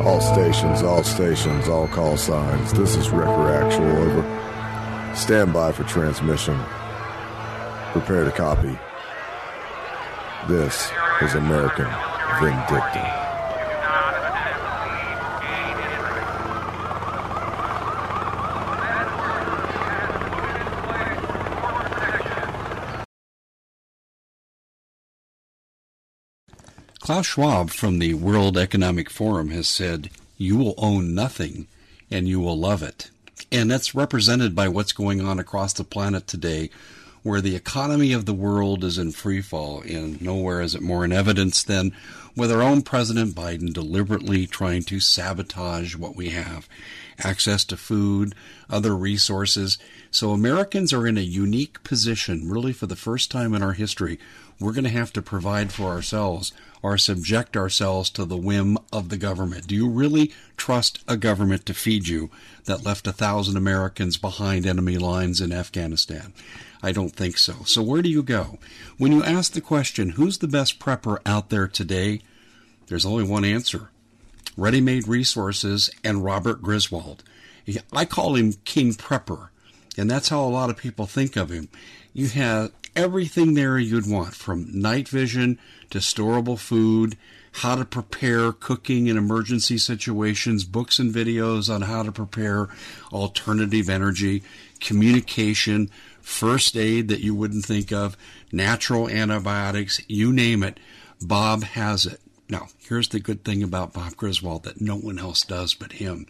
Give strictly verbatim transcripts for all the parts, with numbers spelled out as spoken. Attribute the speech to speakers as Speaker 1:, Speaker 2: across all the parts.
Speaker 1: All stations, all stations, all call signs. This is Wrecker Actual, over. Stand by for transmission. Prepare to copy. This is American Vindicta.
Speaker 2: Klaus Schwab from the World Economic Forum has said, you will own nothing and you will love it. And that's represented by what's going on across the planet today, where the economy of the world is in free fall, and nowhere is it more in evidence than with our own President Biden deliberately trying to sabotage what we have. Access to food, other resources. So Americans are in a unique position, really for the first time in our history. We're going to have to provide for ourselves or subject ourselves to the whim of the government. Do you really trust a government to feed you that left a thousand Americans behind enemy lines in Afghanistan? I don't think so. So where do you go? When you ask the question, who's the best prepper out there today? There's only one answer. Ready-Made Resources and Robert Griswold. I call him King Prepper, and that's how a lot of people think of him. You have everything there you'd want, from night vision to storable food, how to prepare cooking in emergency situations, books and videos on how to prepare alternative energy, communication, first aid that you wouldn't think of, natural antibiotics, you name it. Bob has it. Now, here's the good thing about Bob Griswold that no one else does but him.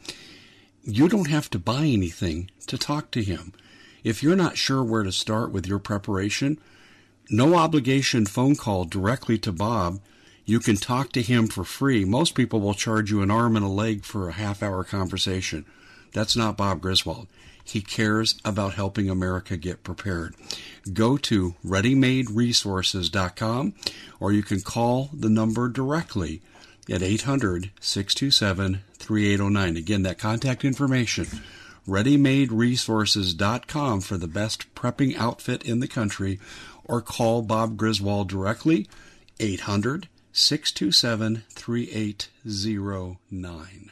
Speaker 2: You don't have to buy anything to talk to him. If you're not sure where to start with your preparation, no obligation phone call directly to Bob. You can talk to him for free. Most people will charge you an arm and a leg for a half-hour conversation. That's not Bob Griswold. He cares about helping America get prepared. Go to ready made resources dot com, or you can call the number directly at eight hundred, six two seven, three eight zero nine. Again, that contact information, ready made resources dot com, for the best prepping outfit in the country, or call Bob Griswold directly, eight hundred, six two seven, three eight zero nine.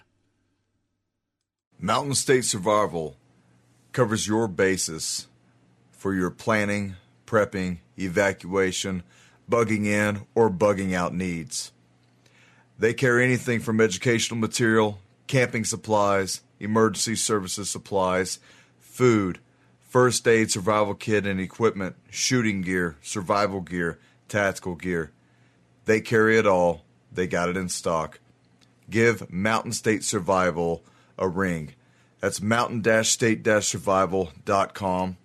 Speaker 3: Mountain State Survival covers your basis for your planning, prepping, evacuation, bugging in, or bugging out needs. They carry anything from educational material, camping supplies, emergency services supplies, food, first aid, survival kit and equipment, shooting gear, survival gear, tactical gear. They carry it all. They got it in stock. Give Mountain State Survival a ring. That's mountain state survival dot com.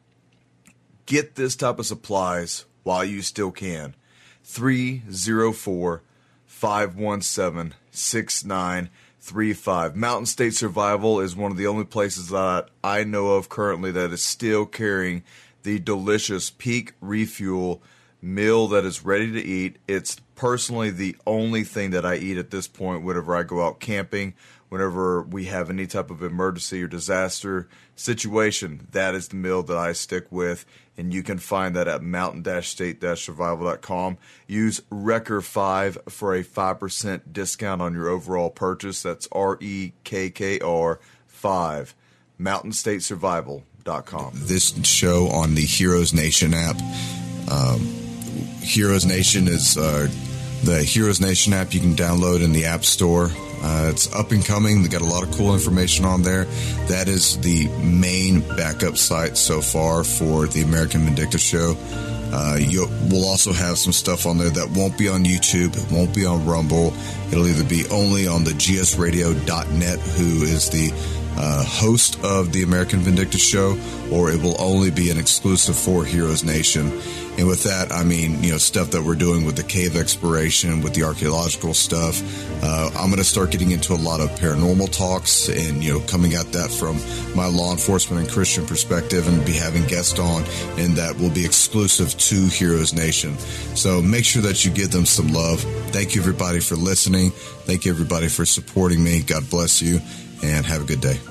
Speaker 3: Get this type of supplies while you still can. three oh four, five one seven, six nine three five. Mountain State Survival is one of the only places that I know of currently that is still carrying the delicious Peak Refuel meal that is ready to eat. It's personally the only thing that I eat at this point whenever I go out camping, whenever we have any type of emergency or disaster situation. That is the meal that I stick with, and you can find that at mountain state survival dot com. Use Wrecker five for a five percent discount on your overall purchase. That's R E K K R five, mountain state survival dot com.
Speaker 4: This show on the Heroes Nation app. Um, Heroes Nation is uh, the Heroes Nation app you can download in the App Store. Uh, it's up and coming. They got a lot of cool information on there. That is the main backup site so far for the American Vindicta Show. Uh, you'll, we'll also have some stuff on there that won't be on YouTube. It won't be on Rumble. It'll either be only on the G S radio dot net, who is the uh, host of the American Vindicta Show, or it will only be an exclusive for Heroes Nation. And with that, I mean, you know, stuff that we're doing with the cave exploration, with the archaeological stuff. Uh, I'm going to start getting into a lot of paranormal talks and, you know, coming at that from my law enforcement and Christian perspective, and be having guests on, and that will be exclusive to Heroes Nation. So make sure that you give them some love. Thank you, everybody, for listening. Thank you, everybody, for supporting me. God bless you, and have a good day.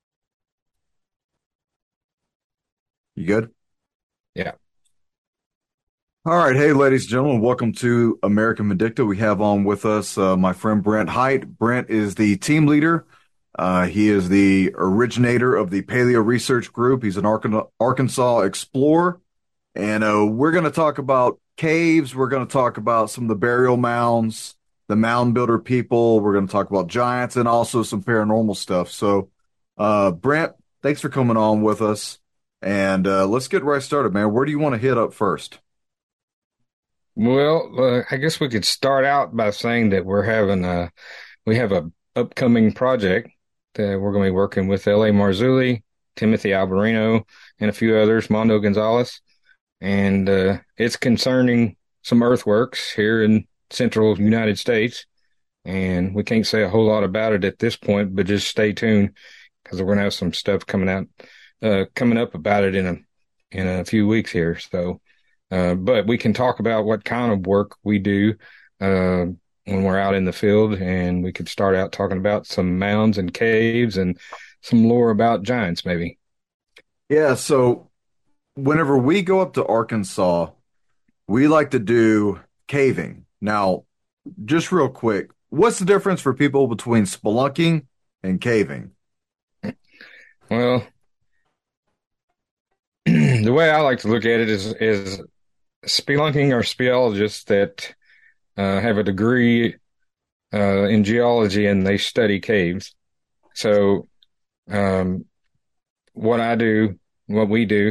Speaker 3: You good?
Speaker 5: Yeah.
Speaker 1: All right. Hey, ladies and gentlemen, welcome to American Medicta. We have on with us uh, my friend Brent Hite. Brent is the team leader. Uh, he is the originator of the Paleo Research Group. He's an Arkansas explorer. And uh, we're going to talk about caves. We're going to talk about some of the burial mounds, the mound builder people. We're going to talk about giants and also some paranormal stuff. So, uh, Brent, thanks for coming on with us. And uh, let's get right started, man. Where do you want to hit up first?
Speaker 5: Well, uh, I guess we could start out by saying that we're having a we have a upcoming project that we're going to be working with L A. Marzulli, Timothy Alberino, and a few others, Mondo Gonzalez, and uh, it's concerning some earthworks here in central United States, and we can't say a whole lot about it at this point, but just stay tuned because we're going to have some stuff coming out, uh, coming up about it in a in a few weeks here, so. Uh, but we can talk about what kind of work we do uh, when we're out in the field, and we could start out talking about some mounds and caves and some lore about giants, maybe.
Speaker 1: Yeah, so whenever we go up to Arkansas, we like to do caving. Now, just real quick, what's the difference for people between spelunking and caving?
Speaker 5: Well, the way I like to look at it is is spelunking are speleologists that uh, have a degree uh, in geology and they study caves. So, um, what I do, what we do,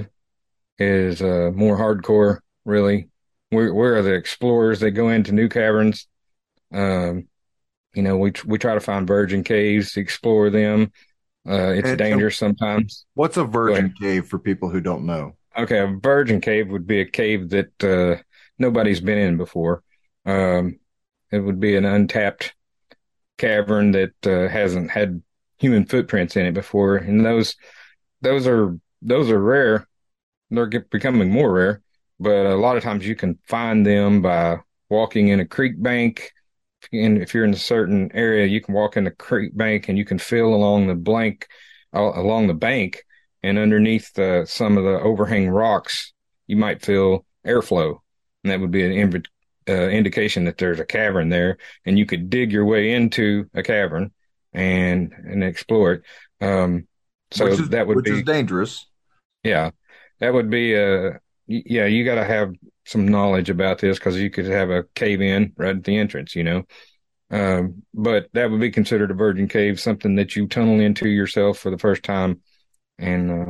Speaker 5: is uh, more hardcore. Really, we're we're the explorers that go into new caverns. Um, you know, we we try to find virgin caves, explore them. Uh, it's
Speaker 1: And-
Speaker 5: dangerous sometimes.
Speaker 1: What's a virgin
Speaker 5: ahead.
Speaker 1: cave for people who don't know?
Speaker 5: Okay, a virgin cave would be a cave that uh, nobody's been in before. Um, it would be an untapped cavern that uh, hasn't had human footprints in it before, and those those are those are rare. They're get, becoming more rare, but a lot of times you can find them by walking in a creek bank. And if you're in a certain area, you can walk in the creek bank and you can feel along the blank uh, along the bank. And underneath the, some of the overhang rocks, you might feel airflow. And that would be an inv- uh, indication that there's a cavern there. And you could dig your way into a cavern and and explore it. Um, so
Speaker 1: which is,
Speaker 5: that would
Speaker 1: which
Speaker 5: be,
Speaker 1: is dangerous.
Speaker 5: yeah, that would be, uh, y- yeah, you got to have some knowledge about this because you could have a cave in right at the entrance, you know. Um, but that would be considered a virgin cave, something that you tunnel into yourself for the first time. And uh,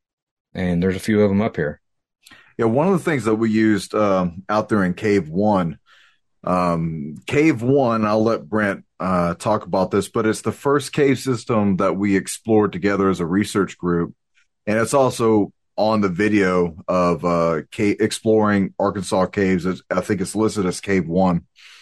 Speaker 5: and there's a few of them up here.
Speaker 1: Yeah, one of the things that we used um, out there in Cave One, um, Cave One, I'll let Brent uh, talk about this, but it's the first cave system that we explored together as a research group, and it's also on the video of uh, cave, exploring Arkansas caves. I think it's listed as Cave One.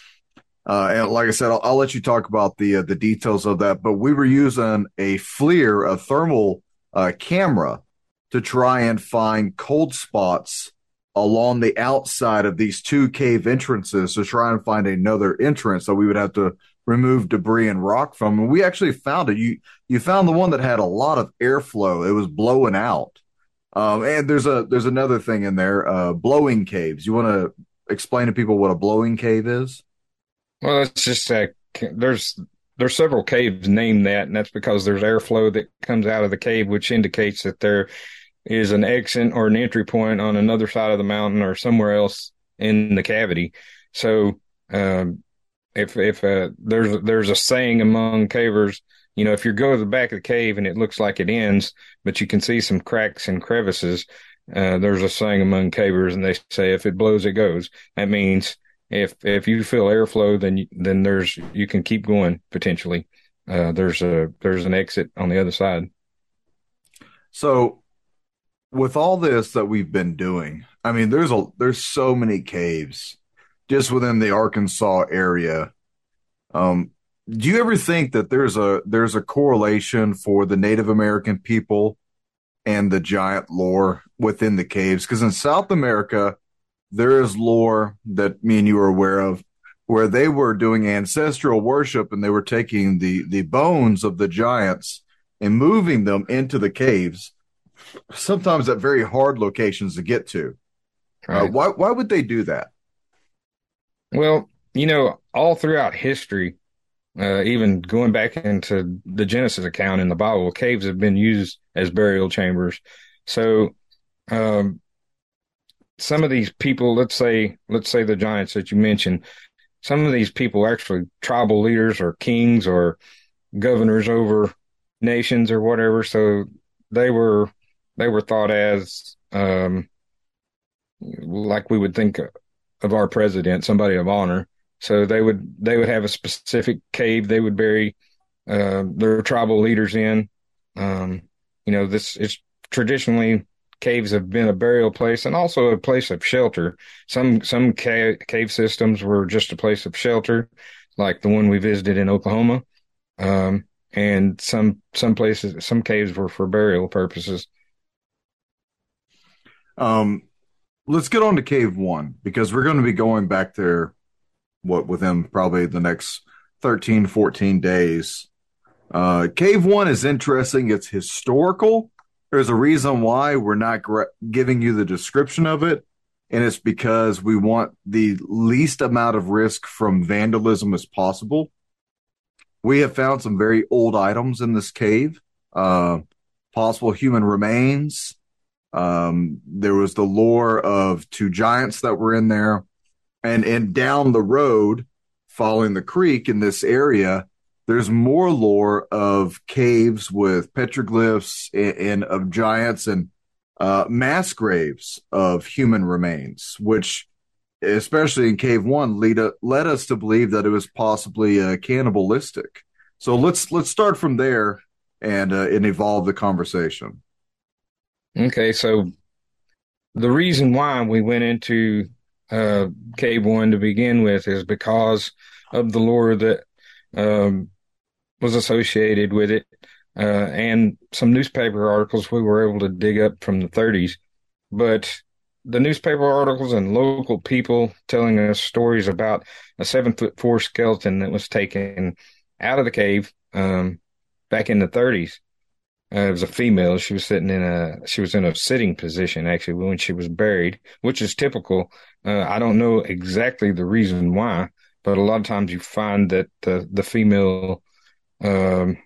Speaker 1: Uh, and like I said, I'll, I'll let you talk about the uh, the details of that. But we were using a FLIR, a thermal uh, camera, to try and find cold spots along the outside of these two cave entrances to try and find another entrance that we would have to remove debris and rock from. And we actually found it. You you found the one that had a lot of airflow. It was blowing out. Um, and there's a there's another thing in there, uh, blowing caves. You want to explain to people what a blowing cave is?
Speaker 5: Well, it's just uh, there's there's several caves named that, and that's because there's airflow that comes out of the cave, which indicates that there is an exit or an entry point on another side of the mountain or somewhere else in the cavity. So, um, if if uh, there's there's a saying among cavers, you know, if you go to the back of the cave and it looks like it ends, but you can see some cracks and crevices, uh, there's a saying among cavers, and they say if it blows, it goes. That means if if you feel airflow, then you, then there's you can keep going potentially. Uh, there's a there's an exit on the other side.
Speaker 1: So, with all this that we've been doing, I mean, there's a there's so many caves just within the Arkansas area. Um, do you ever think that there's a there's a correlation for the Native American people and the giant lore within the caves? Because in South America, there is lore that me and you are aware of where they were doing ancestral worship and they were taking the, the bones of the giants and moving them into the caves, sometimes at very hard locations to get to. Uh,
Speaker 5: Right.
Speaker 1: why why would they do that?
Speaker 5: Well, you know, all throughout history, uh, even going back into the Genesis account in the Bible, caves have been used as burial chambers. So, um, some of these people, let's say, let's say the giants that you mentioned, some of these people are actually tribal leaders or kings or governors over nations or whatever. So they were they were thought as um, like we would think of our president, somebody of honor. So they would they would have a specific cave they would bury uh, their tribal leaders in. Um, you know, this is traditionally caves have been a burial place and also a place of shelter. Some some ca- cave systems were just a place of shelter, like the one we visited in Oklahoma. Um, and some some places, some caves were for burial purposes.
Speaker 1: Um, let's get on to Cave One because we're going to be going back there. What within probably the next thirteen, fourteen days. Uh, Cave One is interesting. It's historical. There's a reason why we're not gra- giving you the description of it, and it's because we want the least amount of risk from vandalism as possible. We have found some very old items in this cave, uh, possible human remains. Um, there was the lore of two giants that were in there. And, and down the road, following the creek in this area, there's more lore of caves with petroglyphs and, and of giants and uh, mass graves of human remains, which, especially in Cave One, lead a, led us to believe that it was possibly uh, cannibalistic. So let's let's start from there and uh, and evolve the conversation.
Speaker 5: Okay, so the reason why we went into uh, Cave One to begin with is because of the lore that um, was associated with it, uh, and some newspaper articles we were able to dig up from the thirties. But the newspaper articles and local people telling us stories about a seven foot four skeleton that was taken out of the cave um, back in the thirties. Uh, it was a female. She was sitting in a she was in a sitting position actually when she was buried, which is typical. Uh, I don't know exactly the reason why, but a lot of times you find that the the female, um,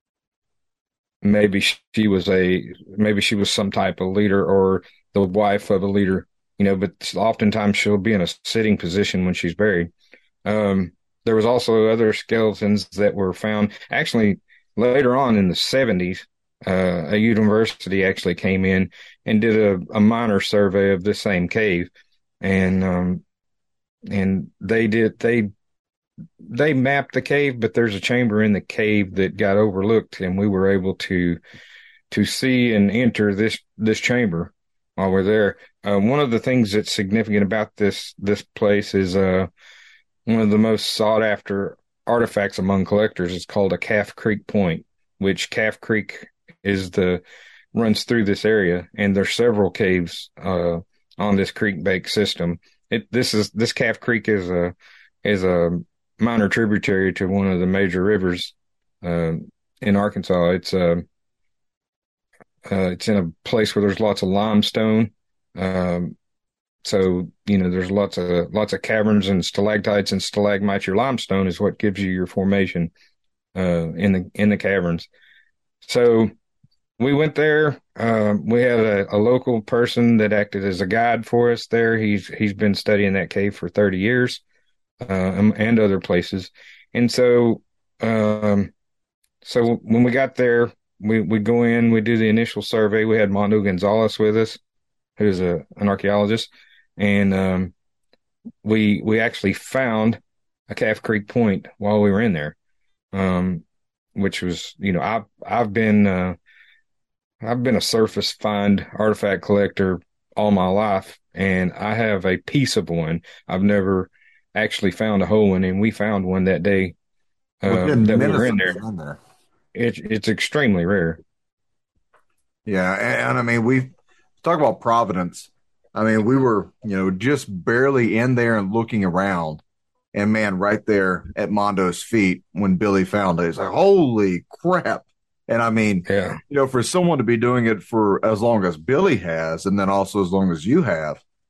Speaker 5: maybe she was a maybe she was some type of leader or the wife of a leader, you know. But oftentimes she'll be in a sitting position when she's buried. Um, there was also other skeletons that were found actually later on in the seventies. Uh, a university actually came in and did a, a minor survey of this same cave, and um, and they did they they mapped the cave, but there's a chamber in the cave that got overlooked, and we were able to to see and enter this this chamber while we're there. Uh, one of the things that's significant about this this place is uh, one of the most sought after artifacts among collectors is called a Calf Creek Point, which Calf Creek is the runs through this area, and there's several caves uh, on this creek bank system. It this is this Calf Creek is a is a minor tributary to one of the major rivers uh, in Arkansas. It's uh, uh, it's in a place where there's lots of limestone. Um, so you know there's lots of lots of caverns and stalactites and stalagmites. Your limestone is what gives you your formation uh, in the in the caverns. So we went there. Uh, we had a, a local person that acted as a guide for us there. He's he's been studying that cave for thirty years, uh, and, and other places. And so, um, so when we got there, we we go in, we do the initial survey. We had Mondo Gonzalez with us, who's a an archaeologist, and um, we we actually found a Calf Creek Point while we were in there, um, which was you know I've I've been uh, I've been a surface find artifact collector all my life, and I have a piece of one. I've never actually found a whole one, and we found one that day uh, that we were in there. there. It, it's extremely rare.
Speaker 1: Yeah, and, and I mean, we talk about Providence. I mean, we were, you know, just barely in there and looking around, and man, right there at Mondo's feet when Billy found it, he's like, "Holy crap!" And I mean,
Speaker 5: yeah.
Speaker 1: you know, for someone to be doing it for as long as Billy has, and then also as long as you have,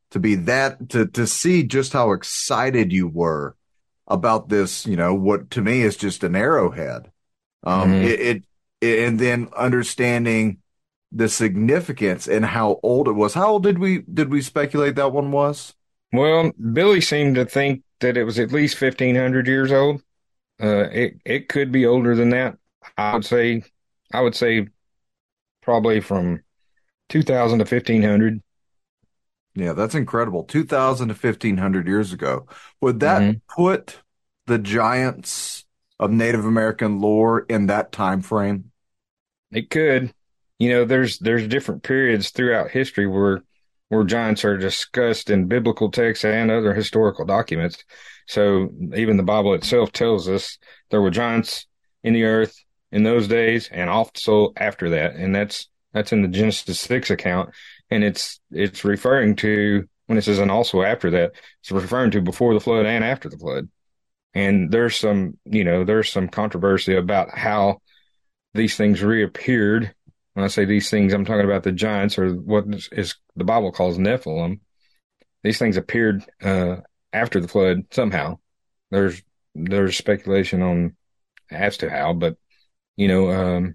Speaker 1: to be that, to, to see just how excited you were about this, you know, what to me is just an arrowhead. Um,
Speaker 5: Mhm.
Speaker 1: it, it, it, and then understanding the significance and how old it was. How old did we, did we speculate that one was?
Speaker 5: Well, Billy seemed to think that it was at least fifteen hundred years old. Uh, it it could be older than that. I would say, I would say probably from two thousand to fifteen hundred.
Speaker 1: Yeah, that's incredible. two thousand to fifteen hundred years ago. Would that
Speaker 5: Hmm.
Speaker 1: put the giants of Native American lore in that time frame?
Speaker 5: It could. You know, there's there's different periods throughout history where where giants are discussed in biblical texts and other historical documents. So even the Bible itself tells us there were giants in the earth in those days and also after that. And that's that's in the Genesis six account. And it's it's referring to when it says and also after that, it's referring to before the flood and after the flood. And there's some, you know, there's some controversy about how these things reappeared. When I say these things, I'm talking about the giants, or what is the Bible calls Nephilim. These things appeared uh, after the flood somehow. There's there's speculation on as to how, but you know, um,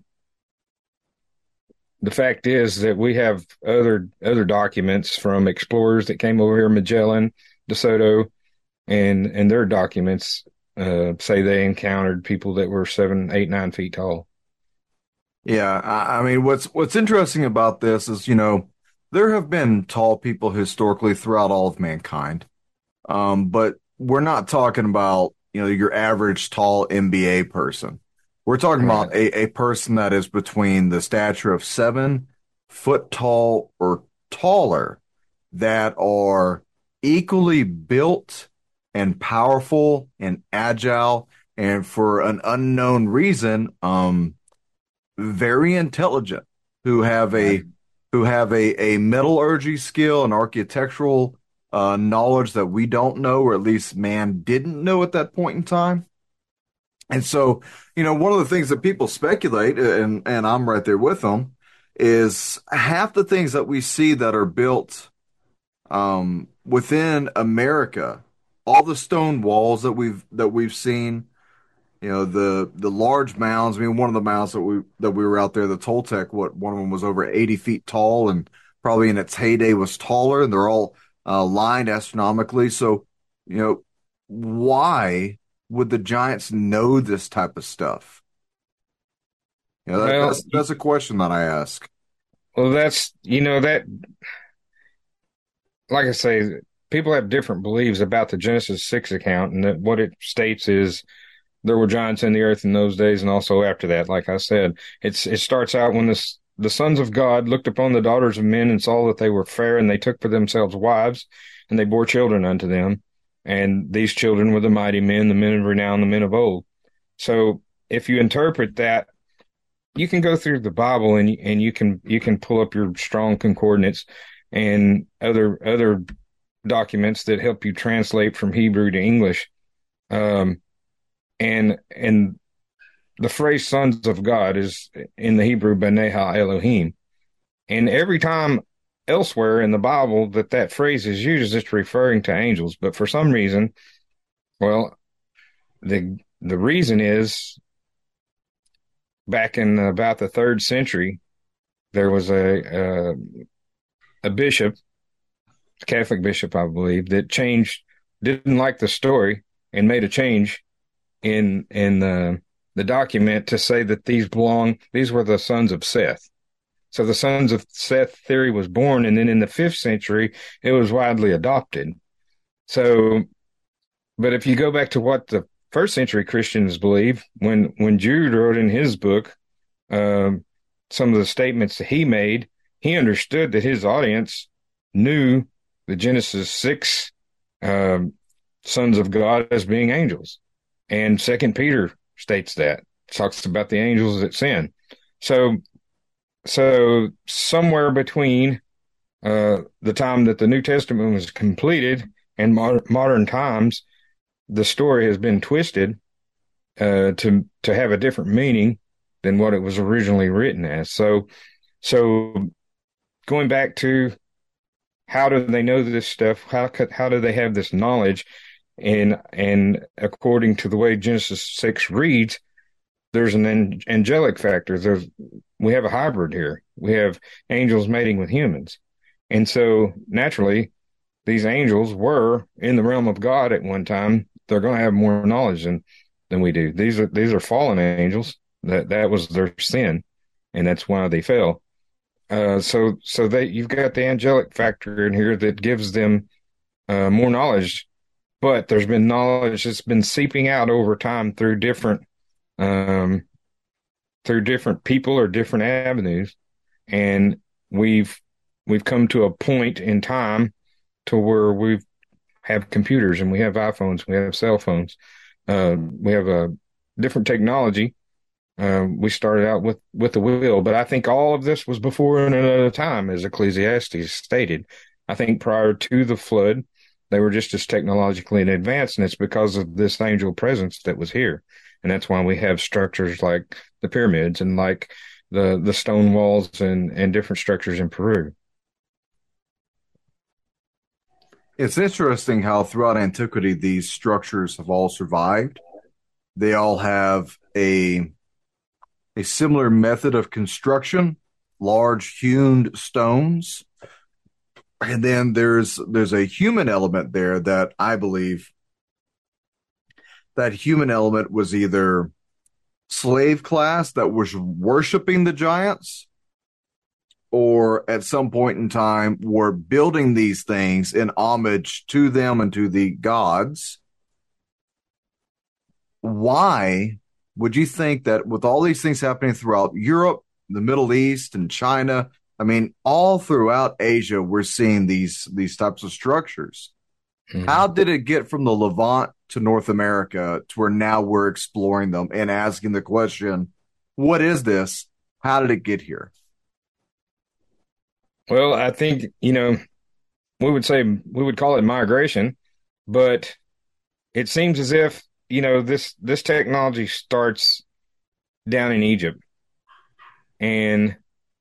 Speaker 5: the fact is that we have other other documents from explorers that came over here, Magellan, De Soto, and and their documents uh, say they encountered people that were seven, eight, nine feet tall.
Speaker 1: Yeah, I, I mean, what's what's interesting about this is, you know, there have been tall people historically throughout all of mankind, um, but we're not talking about, you know, your average tall N B A person. We're talking
Speaker 5: Right.
Speaker 1: about a, a person that is between the stature of seven foot tall or taller, that are equally built and powerful and agile, and for an unknown reason, um, very intelligent, who have a
Speaker 5: Right.
Speaker 1: who have a, a metallurgy skill and architectural uh, knowledge that we don't know, or at least man didn't know at that point in time. And so, you know, one of the things that people speculate, and and I'm right there with them, is half the things that we see that are built um, within America, all the stone walls that we've that we've seen, you know, the the large mounds. I mean, one of the mounds that we that we were out there, the Toltec, what one of them was over eighty feet tall, and probably in its heyday was taller, and they're all uh, lined astronomically. So, you know, why would the Giants know this type of stuff? You know, that,
Speaker 5: Well,
Speaker 1: that's that's a question that I ask.
Speaker 5: well, that's you know that like I say, people have different beliefs about the Genesis six account, and that what it states is there were giants in the earth in those days and also after that. Like I said, it's it starts out when the the sons of God looked upon the daughters of men and saw that they were fair, and they took for themselves wives, and they bore children unto them. And these children were the mighty men, the men of renown, the men of old. So if you interpret that, you can go through the Bible and and you can you can pull up your strong concordance and other other documents that help you translate from Hebrew to English. Um, and and the phrase "sons of God" is in the Hebrew "Bnei Elohim," and every time elsewhere in the Bible that that phrase is used, it's referring to angels. But for some reason, well, the the reason is back in about the third century, there was a a, a bishop, a Catholic bishop, I believe, that changed, didn't like the story, and made a change in in the the document to say that these belong, these were the sons of Seth. So the sons of Seth theory was born, and then in the fifth century, it was widely adopted. So, but if you go back to what the first century Christians believe, when when Jude wrote in his book, um, some of the statements that he made, he understood that his audience knew the Genesis six um, sons of God as being angels, and Second Peter states that, talks about the angels that sin. So, so somewhere between uh, the time that the New Testament was completed and mod- modern times, the story has been twisted uh, to to have a different meaning than what it was originally written as. So, so going back to how do they know this stuff? How could, how do they have this knowledge? And and according to the way Genesis six reads, there's an an- angelic factor. There's we have a hybrid here. We have angels mating with humans, and so naturally, these angels were in the realm of God at one time. They're going to have more knowledge than than we do. These are these are fallen angels. That that was their sin, and that's why they fell. Uh, so so that you've got the angelic factor in here that gives them uh, more knowledge, but there's been knowledge that's been seeping out over time through different um, through different people or different avenues, and we've we've come to a point in time to where we have computers and we have iPhones, we have cell phones, uh, we have a different technology. Uh, we started out with, with the wheel, but I think all of this was before and another time, as Ecclesiastes stated. I think prior to the flood, they were just as technologically advanced, and it's because of this angel presence that was here. And that's why we have structures like the pyramids and like the, the stone walls and, and different structures in Peru.
Speaker 1: It's interesting how throughout antiquity these structures have all survived. They all have a a similar method of construction, large hewn stones. And then there's there's a human element there that I believe that human element was either slave class that was worshiping the giants, or at some point in time were building these things in homage to them and to the gods. Why would you think that with all these things happening throughout Europe, the Middle East, and China, I mean, all throughout Asia, we're seeing these these types of structures. Mm-hmm. How did it get from the Levant to North America to where now we're exploring them and asking the question, what is this? How did it get here?
Speaker 5: Well, I think, you know, we would say we would call it migration, but it seems as if, you know, this this technology starts down in Egypt. And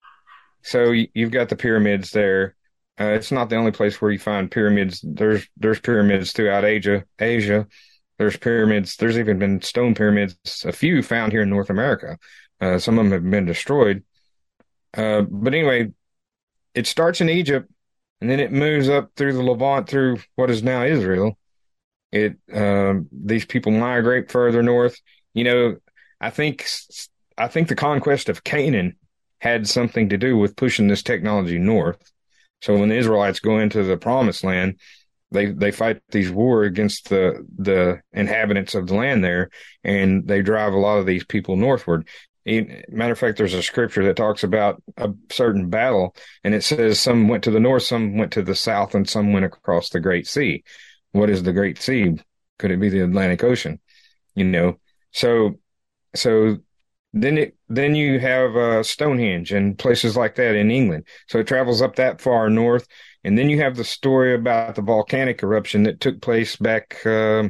Speaker 5: so you've got the pyramids there. Uh, it's not the only place where you find pyramids. There's there's pyramids throughout Asia. Asia. There's pyramids. There's even been stone pyramids, a few found here in North America. Uh, some of them have been destroyed. Uh, but anyway, it starts in Egypt, and then it moves up through the Levant, through what is now Israel. It um, these people migrate further north. You know, I think I think the conquest of Canaan had something to do with pushing this technology north. So when the Israelites go into the Promised Land, they they fight these war against the the inhabitants of the land there, and they drive a lot of these people northward. Matter of fact, there's a scripture that talks about a certain battle, and it says some went to the north, some went to the south, and some went across the Great Sea. What is the Great Sea? Could it be the Atlantic Ocean? You know, so so then it then you have uh, Stonehenge and places like that in England. So it travels up that far north, and then you have the story about the volcanic eruption that took place back uh,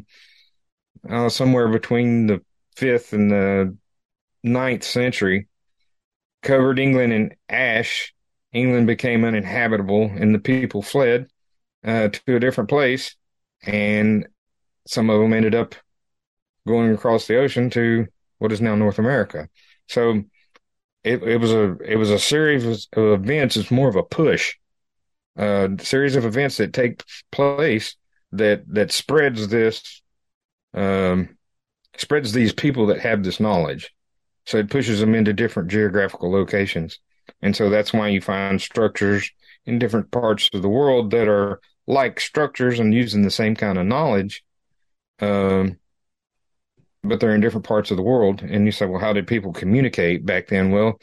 Speaker 5: uh, somewhere between the fifth and the ninth century, covered England in ash. England became uninhabitable, and the people fled uh, to a different place. And some of them ended up going across the ocean to what is now North America. So it, it was a it was a series of events. It's more of a push, a uh, series of events that take place that that spreads this, um, spreads these people that have this knowledge. So it pushes them into different geographical locations, and so that's why you find structures in different parts of the world that are like structures and using the same kind of knowledge, um, but they're in different parts of the world. And you say, well, how did people communicate back then? Well,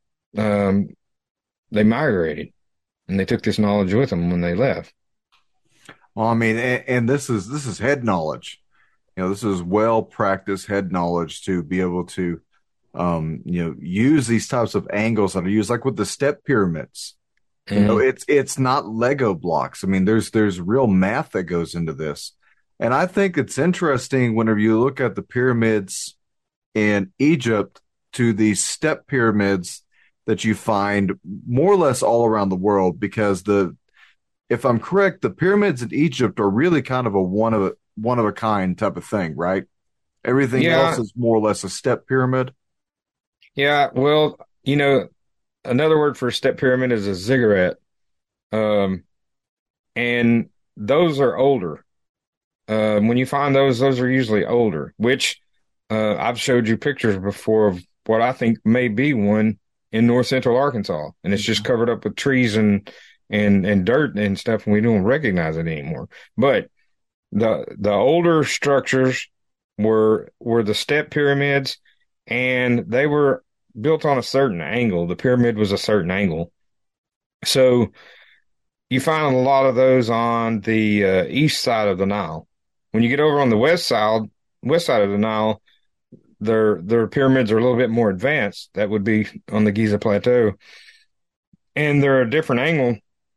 Speaker 5: um, they migrated, and they took this knowledge with them when they left.
Speaker 1: Well, I mean, and, and this is this is head knowledge. You know, this is well practiced head knowledge to be able to, um, you know, use these types of angles that are used, like with the step pyramids. You know, it's it's not Lego blocks. I mean, there's there's real math that goes into this. And I think it's interesting whenever you look at the pyramids in Egypt to the step pyramids that you find more or less all around the world, because the if I'm correct, the pyramids in Egypt are really kind of a one of a one of a kind type of thing, right? Everything else
Speaker 5: Yeah,
Speaker 1: is more or less a step pyramid.
Speaker 5: yeah. Well, you know, another word for a step pyramid is a ziggurat. Um, and those are older. Uh, when you find those, those are usually older, which uh, I've showed you pictures before of what I think may be one in north central Arkansas, and it's just covered up with trees and and and dirt and stuff, and we don't recognize it anymore. But the the older structures were were the step pyramids, and they were built on a certain angle. The pyramid was a certain angle, so you find a lot of those on the uh, east side of the Nile. When you get over on the west side, west side of the Nile, their their pyramids are a little bit more advanced. That would be on the Giza Plateau, and they're a different angle.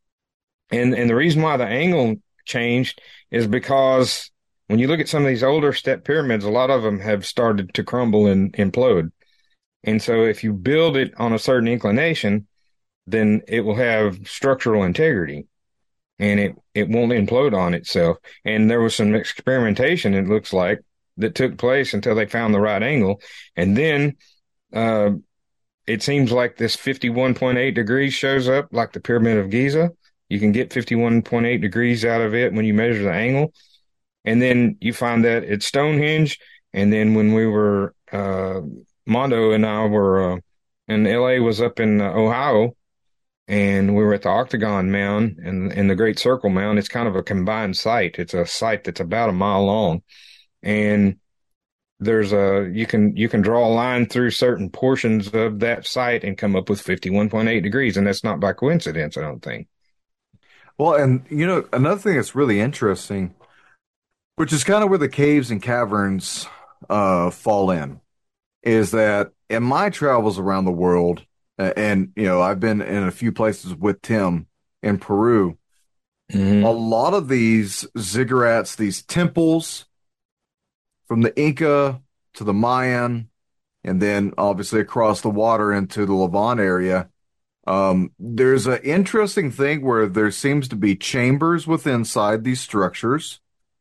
Speaker 5: And and the reason why the angle changed is because when you look at some of these older step pyramids, a lot of them have started to crumble and implode. And so if you build it on a certain inclination, then it will have structural integrity and it, it won't implode on itself. And there was some experimentation, it looks like, that took place until they found the right angle. And then uh, it seems like this fifty-one point eight degrees shows up, like the Pyramid of Giza. You can get fifty-one point eight degrees out of it when you measure the angle. And then you find that at Stonehenge. And then when we were, uh, Mondo and I were, uh, and L A was up in uh, Ohio, and we were at the Octagon Mound and, and the Great Circle Mound. It's kind of a combined site. It's a site that's about a mile long. And there's a, you can, you can draw a line through certain portions of that site and come up with fifty-one point eight degrees. And that's not by coincidence, I don't think.
Speaker 1: Well, and you know, another thing that's really interesting, which is kind of where the caves and caverns uh, fall in, is that in my travels around the world, uh, and you know, I've been in a few places with Tim in Peru.
Speaker 5: Mm-hmm.
Speaker 1: A lot of these ziggurats, these temples, from the Inca to the Mayan, and then obviously across the water into the Levant area. Um, there's an interesting thing where there seems to be chambers within inside these structures,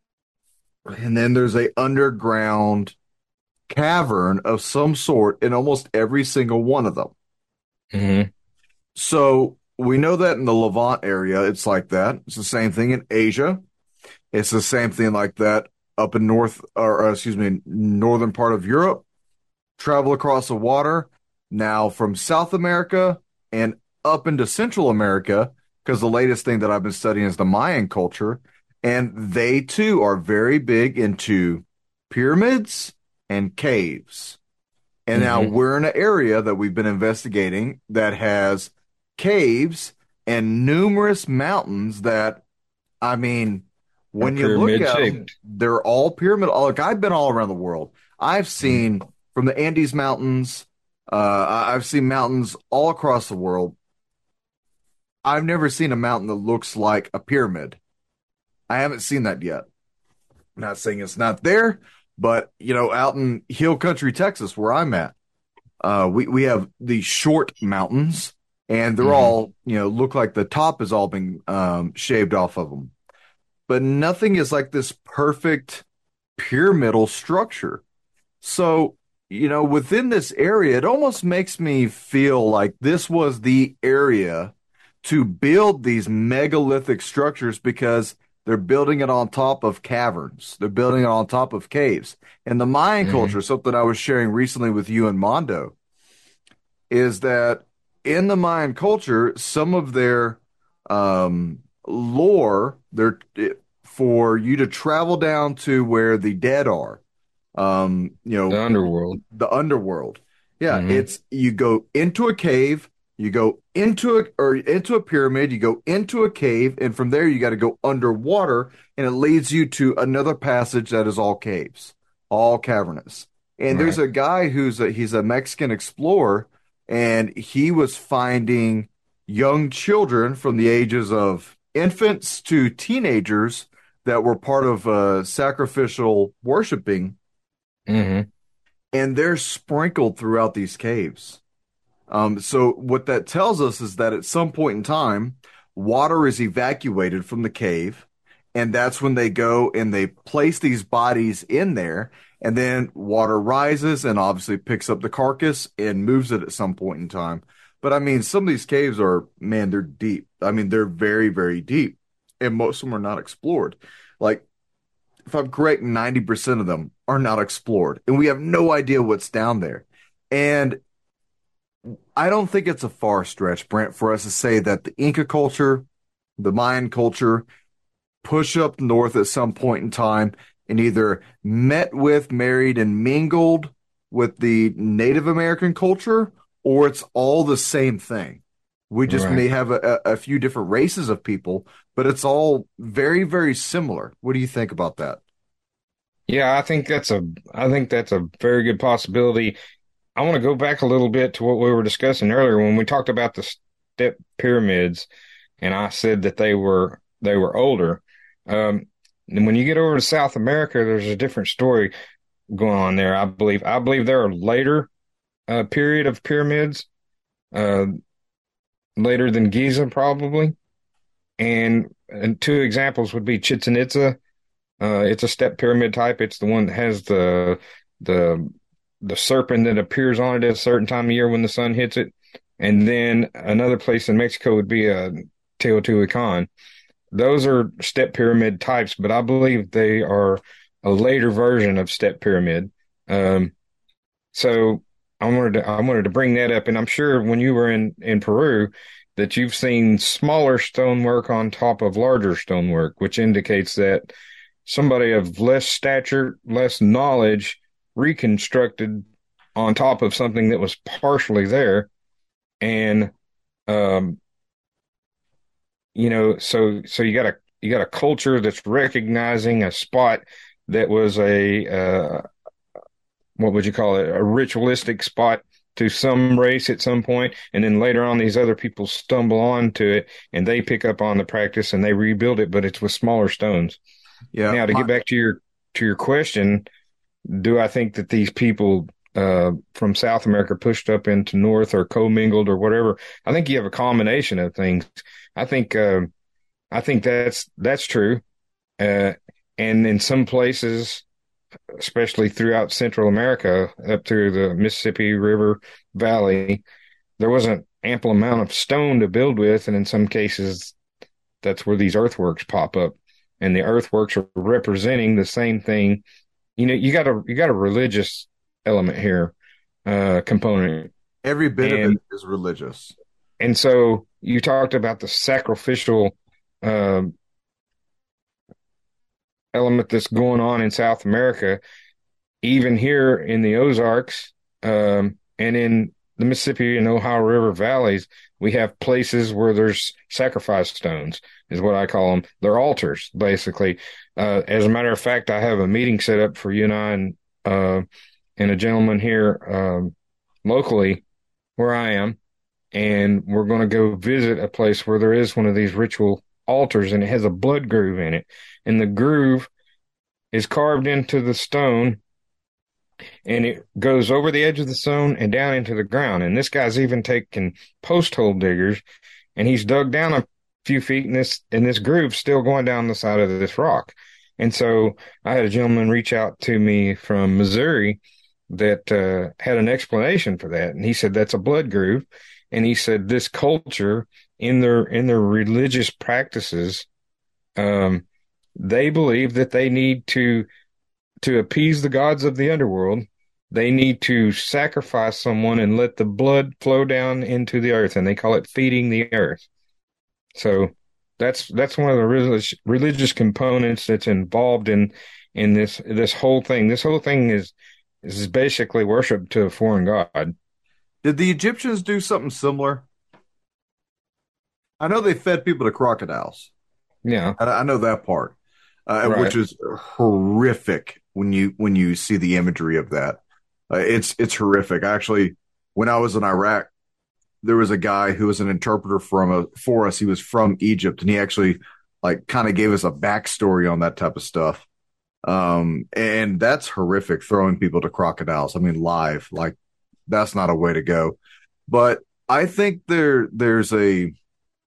Speaker 1: and then there's a underground cavern of some sort in almost every single one of them.
Speaker 5: Mm-hmm.
Speaker 1: So we know that in the Levant area, it's like that. It's the same thing in Asia. It's the same thing like that up in north, or uh, excuse me, northern part of Europe. Travel across the water now from South America and up into Central America, because the latest thing that I've been studying is the Mayan culture, and they too are very big into pyramids and caves. And now
Speaker 5: Mm-hmm.
Speaker 1: we're in an area that we've been investigating that has caves and numerous mountains that, I mean, when you look
Speaker 5: Pyramid
Speaker 1: at them,
Speaker 5: shaped.
Speaker 1: they're all pyramid. Look, I've been all around the world. I've seen from the Andes Mountains, uh, I- I've seen mountains all across the world. I've never seen a mountain that looks like a pyramid. I haven't seen that yet. I'm not saying it's not there, but you know, out in Hill Country, Texas, where I'm at, uh, we we have these short mountains, and they're
Speaker 5: Mhm.
Speaker 1: all, you know, look like the top has all been um, shaved off of them. But nothing is like this perfect pyramidal structure. So, you know, within this area, it almost makes me feel like this was the area to build these megalithic structures, because they're building it on top of caverns. They're building it on top of caves. And the Mayan
Speaker 5: Mhm.
Speaker 1: culture, something I was sharing recently with you and Mondo, is that in the Mayan culture, some of their um, lore, their for you to travel down to where the dead are, um, you
Speaker 5: The
Speaker 1: know,
Speaker 5: underworld.
Speaker 1: the underworld. Yeah,
Speaker 5: Mhm.
Speaker 1: it's you go into a cave, you go into a or into a pyramid, you go into a cave, and from there you got to go underwater, and it leads you to another passage that is all caves, all cavernous. And there's
Speaker 5: Right.
Speaker 1: a guy who's a, he's a Mexican explorer, and he was finding young children from the ages of infants to teenagers that were part of uh, sacrificial worshiping,
Speaker 5: Mm-hmm.
Speaker 1: and they're sprinkled throughout these caves. Um, so what that tells us is that at some point in time, water is evacuated from the cave, and that's when they go and they place these bodies in there, and then water rises and obviously picks up the carcass and moves it at some point in time. But I mean, some of these caves are, man, they're deep. I mean, they're very, very deep, and most of them are not explored. Like, if I'm correct, ninety percent of them are not explored, and we have no idea what's down there. And I don't think it's a far stretch, Brent, for us to say that the Inca culture, the Mayan culture, push up north at some point in time and either met with, married, and mingled with the Native American culture, or it's all the same thing. We just
Speaker 5: Right.
Speaker 1: may have a, a few different races of people, but it's all very, very similar. What do you think about that?
Speaker 5: Yeah, I think that's a I think that's a very good possibility. I want to go back a little bit to what we were discussing earlier when we talked about the step pyramids, and I said that they were they were older. Um, and when you get over to South America, there's a different story going on there. I believe I believe there are later uh, period of pyramids, uh, later than Giza probably, and and two examples would be Chichen Itza. Uh, it's a step pyramid type. It's the one that has the the the serpent that appears on it at a certain time of year when the sun hits it. And then another place in Mexico would be uh, Teotihuacan. Those are step pyramid types, but I believe they are a later version of step pyramid. Um, so I wanted to I wanted to bring that up, and I'm sure when you were in in Peru that you've seen smaller stonework on top of larger stonework, which indicates that somebody of less stature, less knowledge, reconstructed on top of something that was partially there. And, um, you know, so, so you got a, you got a culture that's recognizing a spot that was a, uh, what would you call it? A ritualistic spot to some race at some point. And then later on, these other people stumble onto it and they pick up on the practice and they rebuild it, but it's with smaller stones.
Speaker 1: Yeah.
Speaker 5: Now, to
Speaker 1: my-
Speaker 5: get back to your to your question, do I think that these people uh, from South America pushed up into North or commingled or whatever? I think you have a combination of things. I think uh, I think that's that's true, uh, and in some places, especially throughout Central America, up through the Mississippi River Valley, there wasn't ample amount of stone to build with, and in some cases, that's where these earthworks pop up. And the earthworks are representing the same thing. You know, you got a you got a religious element here, uh, component,
Speaker 1: Every bit of
Speaker 5: and
Speaker 1: it is religious.
Speaker 5: and so you talked about the sacrificial um, element that's going on in South America, even here in the Ozarks, um, and in the Mississippi and Ohio River valleys, we have places where there's sacrifice stones, is what I call them. They're altars, basically. Uh, as a matter of fact, I have a meeting set up for you and I and, uh, and a gentleman here um, locally where I am, and we're going to go visit a place where there is one of these ritual altars, and it has a blood groove in it. And the groove is carved into the stone, and it goes over the edge of the stone and down into the ground. And this guy's even taken post hole diggers, and he's dug down a few feet, and this and this groove's still going down the side of this rock. And so I had a gentleman reach out to me from Missouri that uh, had an explanation for that, and he said that's a blood groove. And he said this culture in their in their religious practices, um, they believe that they need to. To appease the gods of the underworld, they need to sacrifice someone and let the blood flow down into the earth, and they call it feeding the earth. So that's that's one of the religious, religious components that's involved in in this this whole thing. This whole thing is is basically worship to a foreign god.
Speaker 1: Did the Egyptians do something similar? I know they fed people to crocodiles.
Speaker 5: Yeah,
Speaker 1: I, I know that part, uh,
Speaker 5: Right.
Speaker 1: which is horrific when you when you see the imagery of that. Uh, it's it's horrific. Actually, when I was in Iraq, there was a guy who was an interpreter from a, for us. He was from Egypt, and he actually like kind of gave us a backstory on that type of stuff. Um, and that's horrific, throwing people to crocodiles. I mean, live, like that's not a way to go. But I think there there's a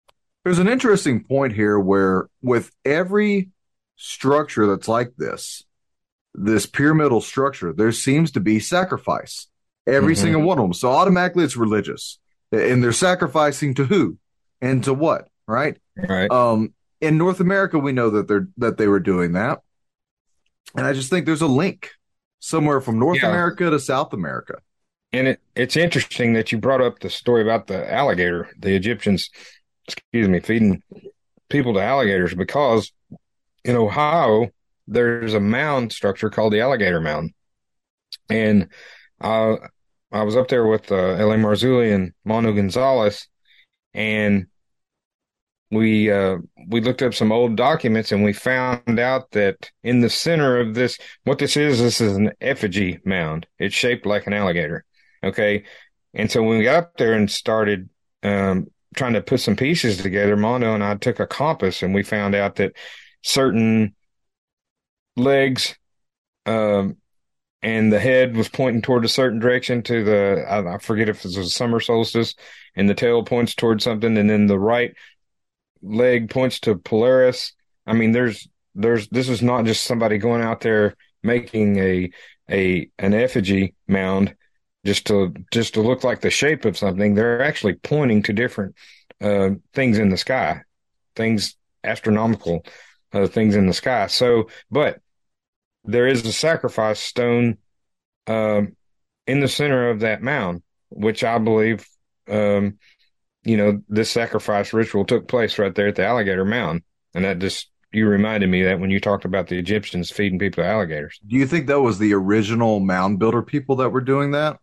Speaker 1: There's an interesting point here where with every structure that's like this, this pyramidal structure, there seems to be sacrifice. Every
Speaker 5: Mm-hmm.
Speaker 1: single one of them. So automatically it's religious. And they're sacrificing to who and to what, right?
Speaker 5: Right.
Speaker 1: Um, in North America, we know that they're that they were doing that. And I just think there's a link somewhere from North
Speaker 5: Yeah.
Speaker 1: America to South America.
Speaker 5: And it, it's interesting that you brought up the story about the alligator, the Egyptians, excuse me, feeding people to alligators, because in Ohio, there's a mound structure called the Alligator Mound. And uh, I was up there with uh, L A. Marzulli and Manu Gonzalez, and we uh, we looked up some old documents, and we found out that in the center of this, what this is, this is an effigy mound. It's shaped like an alligator. Okay. And so when we got up there and started um, trying to put some pieces together, Mondo and I took a compass, and we found out that certain legs um, and the head was pointing toward a certain direction to the, I, I forget if it was summer solstice, and the tail points toward something, and then the right leg points to Polaris. I mean, there's, there's, this is not just somebody going out there making a, a, an effigy mound just to, just to look like the shape of something. They're actually pointing to different, uh, things in the sky, things astronomical, uh, things in the sky. So, but there is a sacrifice stone, um, in the center of that mound, which I believe, um, you know, this sacrifice ritual took place right there at the Alligator Mound. And that just, you reminded me of that when you talked about the Egyptians feeding people to alligators.
Speaker 1: Do you think that was the original mound builder people that were doing that?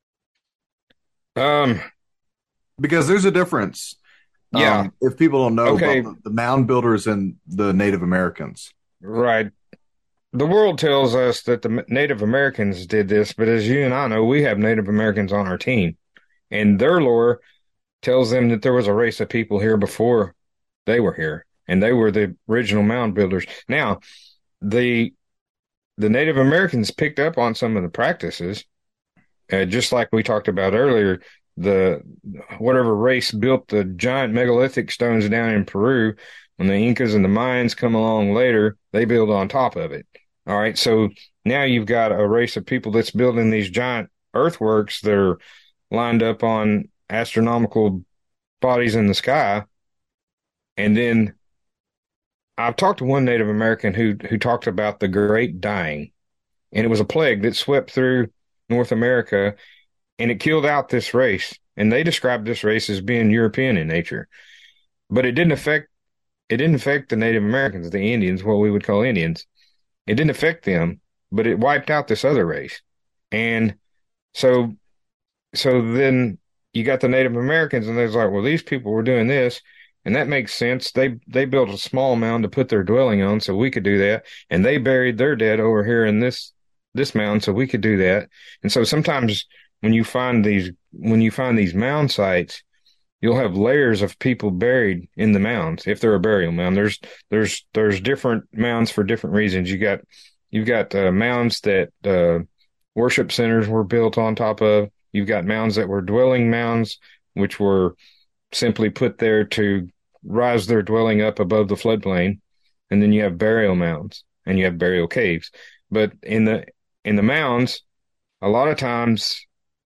Speaker 5: Um,
Speaker 1: Because there's a difference.
Speaker 5: Yeah.
Speaker 1: Um, if people don't know
Speaker 5: Okay.
Speaker 1: about the, the mound builders and the Native Americans.
Speaker 5: right. The world tells us that the Native Americans did this, but as you and I know, we have Native Americans on our team, and their lore tells them that there was a race of people here before they were here, and they were the original mound builders. Now, the the Native Americans picked up on some of the practices, uh, just like we talked about earlier. The whatever race built the giant megalithic stones down in Peru, when the Incas and the Mayans come along later, they build on top of it. All right, so now you've got a race of people that's building these giant earthworks that are lined up on astronomical bodies in the sky. And then I've talked to one Native American who who talked about the Great Dying, and it was a plague that swept through North America, and it killed out this race. And they described this race as being European in nature, but it didn't affect it didn't affect the Native Americans, the Indians, what we would call Indians. It didn't affect them, but it wiped out this other race. And so so then you got the Native Americans, and they're like, well, these people were doing this, and that makes sense. They they built a small mound to put their dwelling on, so we could do that, and they buried their dead over here in this this mound, so we could do that. And so sometimes when you find these when you find these mound sites, you'll have layers of people buried in the mounds if they're a burial mound. There's there's there's different mounds for different reasons. You got you've got uh, mounds that uh, worship centers were built on top of. You've got mounds that were dwelling mounds, which were simply put there to rise their dwelling up above the floodplain. And then you have burial mounds, and you have burial caves. But in the in the mounds, a lot of times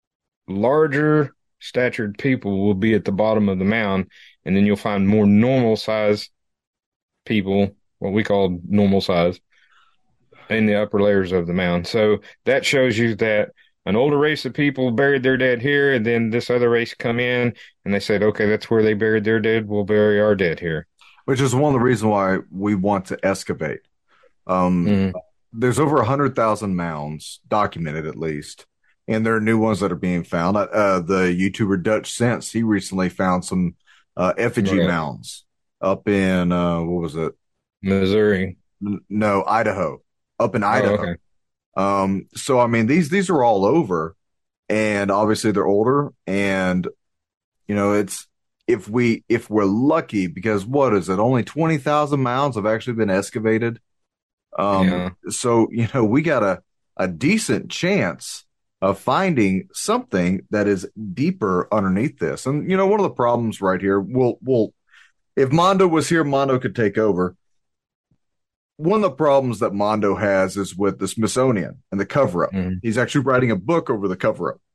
Speaker 5: larger statured people will be at the bottom of the mound, and then you'll find more normal size people, what we call normal size, in the upper layers of the mound. So that shows you that an older race of people buried their dead here, and then this other race come in, and they said, okay, that's where they buried their dead. We'll bury our dead here.
Speaker 1: Which is one of the reasons why we want to excavate. Um,
Speaker 5: Mhm.
Speaker 1: There's over one hundred thousand mounds, documented at least, and there are new ones that are being found. Uh, the YouTuber Dutch Sense, he recently found some uh, effigy
Speaker 5: Right.
Speaker 1: mounds up in, uh, what was it?
Speaker 5: Missouri.
Speaker 1: N- No, Idaho. Up in Idaho.
Speaker 5: Oh, okay.
Speaker 1: Um, so I mean, these these are all over, and obviously they're older, and you know, it's if we if we're lucky, because what is it? Only twenty thousand mounds have actually been excavated. Um,
Speaker 5: Yeah.
Speaker 1: so you know, we got a a decent chance of finding something that is deeper underneath this. And you know, one of the problems right here, we'll we'll if Mondo was here, Mondo could take over. One of the problems that Mondo has is with the Smithsonian and the cover up. Mm-hmm. He's actually writing a book over the cover up.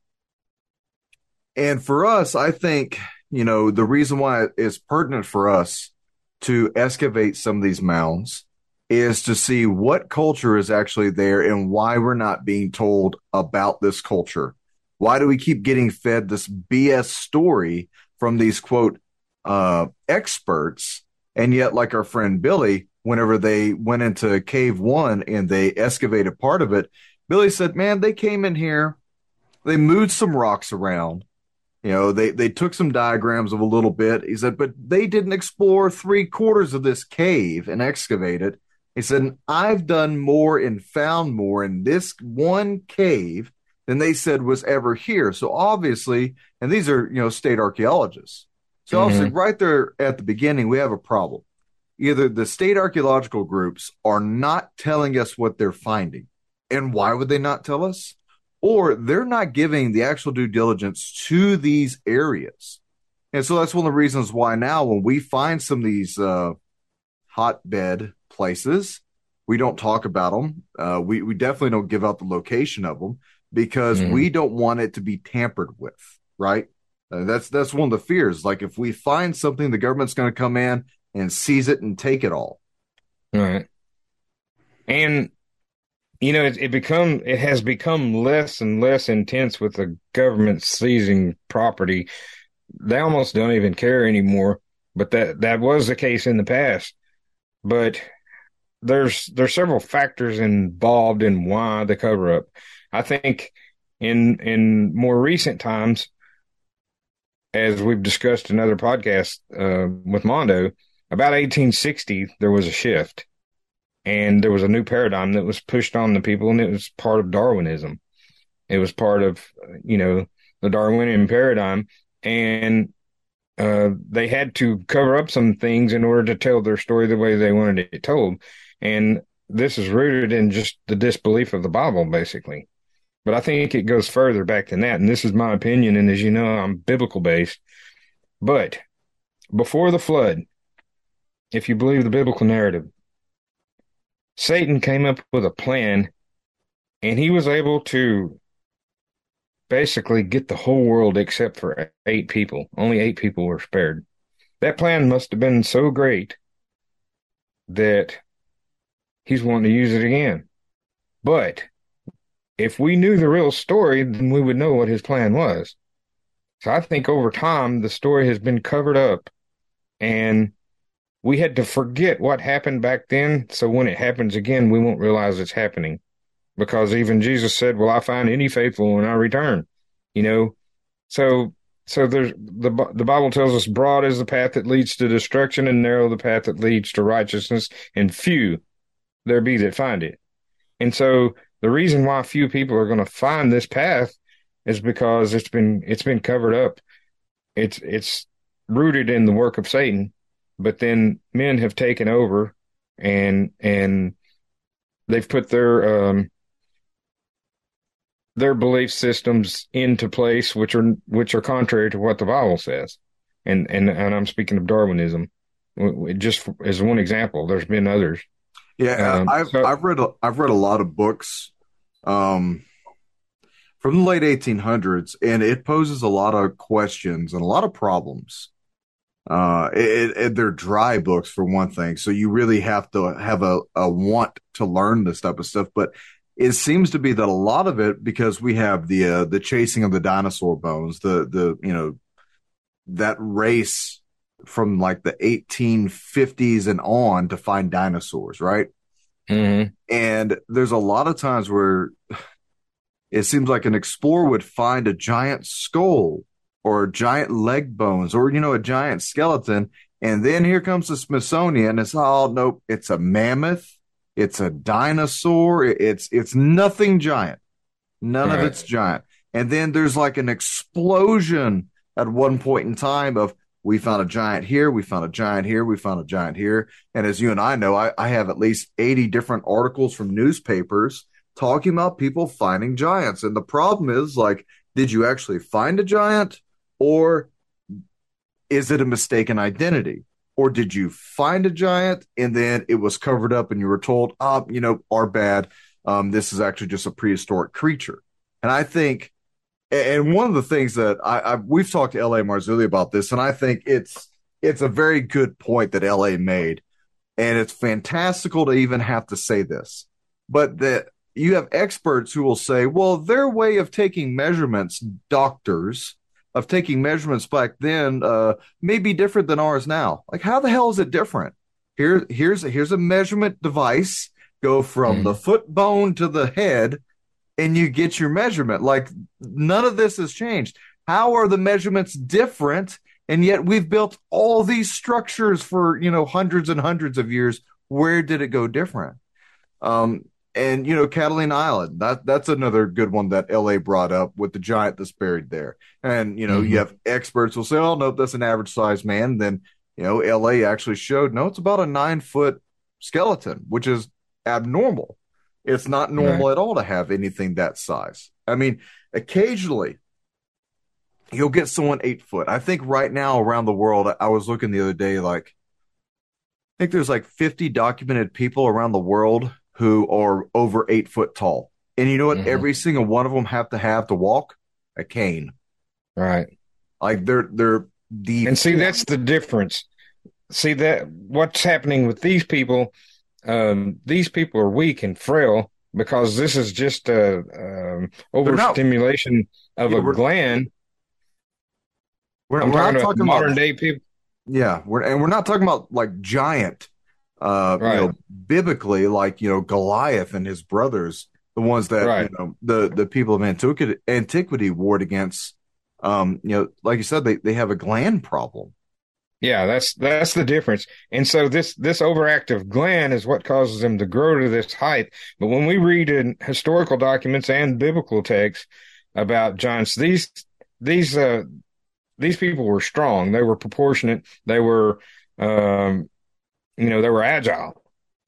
Speaker 1: And for us, I think, you know, the reason why it's pertinent for us to excavate some of these mounds is to see what culture is actually there and why we're not being told about this culture. Why do we keep getting fed this B S story from these, quote, uh, experts? And yet, like our friend Billy, whenever they went into Cave One and they excavated part of it, Billy said, man, they came in here, they moved some rocks around. You know, they, they took some diagrams of a little bit. He said, but they didn't explore three quarters of this cave and excavate it. He said, I've done more and found more in this one cave than they said was ever here. So obviously, and these are, you know, state archaeologists. So mm-hmm. obviously right there at the beginning, we have a problem. Either the state archaeological groups are not telling us what they're finding. And why would they not tell us? Or they're not giving the actual due diligence to these areas. And so that's one of the reasons why now when we find some of these uh, hotbed places, we don't talk about them. Uh, we, we definitely don't give out the location of them because mm. we don't want it to be tampered with, right? Uh, that's that's one of the fears. Like if we find something, the government's going to come in and seize it and take it all.
Speaker 5: Right. And you know, it, it become it has become less and less intense with the government seizing property. They almost don't even care anymore. But that, that was the case in the past. But there's there's several factors involved in why the cover up. I think in in more recent times, as we've discussed in other podcasts uh, with Mondo, about eighteen sixty there was a shift. And there was a new paradigm that was pushed on the people, and it was part of Darwinism. It was part of, you know, the Darwinian paradigm. And uh, they had to cover up some things in order to tell their story the way they wanted it told. And this is rooted in just the disbelief of the Bible, basically. But I think it goes further back than that. And this is my opinion. And as you know, I'm biblical based. But before the flood, if you believe the biblical narrative, Satan came up with a plan, and he was able to basically get the whole world except for eight people. Only eight people were spared. That plan must have been so great that he's wanting to use it again. But if we knew the real story, then we would know what his plan was. So I think over time, the story has been covered up, and we had to forget what happened back then, so when it happens again, we won't realize it's happening. Because even Jesus said, will I find any faithful when I return? You know, so so there's the the Bible tells us broad is the path that leads to destruction and narrow the path that leads to righteousness, and few there be that find it. And so the reason why few people are going to find this path is because it's been it's been covered up. It's it's rooted in the work of Satan. But then men have taken over, and and they've put their um, their belief systems into place, which are which are contrary to what the Bible says. And and and I'm speaking of Darwinism, just as one example. There's been others.
Speaker 1: Yeah, um, I've so, I've read a, I've read a lot of books um, from the late eighteen hundreds, and it poses a lot of questions and a lot of problems. Uh, it, it, they're dry books for one thing. So you really have to have a, a want to learn this type of stuff. But it seems to be that a lot of it, because we have the, uh, the chasing of the dinosaur bones, the, the, you know, that race from like the eighteen fifties and on to find dinosaurs, right?
Speaker 5: Mm-hmm.
Speaker 1: And there's a lot of times where it seems like an explorer would find a giant skull or giant leg bones, or, you know, a giant skeleton. And then here comes the Smithsonian. It's, oh, nope, it's a mammoth. It's a dinosaur. It's, it's nothing giant. None right. of it's giant. And then there's like an explosion at one point in time of, we found a giant here. We found a giant here. We found a giant here. And as you and I know, I, I have at least eighty different articles from newspapers talking about people finding giants. And the problem is, like, did you actually find a giant? Or is it a mistaken identity? or did you find a giant and then it was covered up and you were told, oh, you know, our bad. Um, this is actually just a prehistoric creature. And I think, and one of the things that I, I we've talked to L A. Marzulli about this, and I think it's it's a very good point that L A made, and it's fantastical to even have to say this, but that you have experts who will say, well, their way of taking measurements, doctors of taking measurements back then, uh, may be different than ours now. Like, how the hell is it different? Here, here's here's a measurement device. Go from mm. the foot bone to the head, and you get your measurement. Like, none of this has changed. How are the measurements different? And yet we've built all these structures for, you know, hundreds and hundreds of years. Where did it go different? Um, and, you know, Catalina Island, that that's another good one that L A brought up with the giant that's buried there. And, you know, mm-hmm. you have experts who will say, oh, no, that's an average sized man. And then, you know, L A actually showed, no, it's about a nine foot skeleton, which is abnormal. It's not normal right. at all to have anything that size. I mean, occasionally you'll get someone eight foot. I think right now around the world, I was looking the other day, like, I think there's like fifty documented people around the world who are over eight foot tall. And you know what? Mm-hmm. Every single one of them have to have to walk a cane.
Speaker 5: Right.
Speaker 1: Like they're, they're the.
Speaker 5: And see, that's the difference. See that what's happening with these people. Um, these people are weak and frail because this is just a um, overstimulation not, of yeah, a we're, gland.
Speaker 1: We're, we're not talking about
Speaker 5: modern day people.
Speaker 1: Yeah, we're and we're not talking about like giant, uh, right. you know, biblically, like you know Goliath and his brothers, the ones that right. you know the the people of antiquity, antiquity warred against. Um, you know, like you said, they they have a gland problem.
Speaker 5: Yeah, that's that's the difference. And so this this overactive gland is what causes them to grow to this height. But when we read in historical documents and biblical texts about giants, these these uh, these people were strong. They were proportionate. They were, um, you know, they were agile.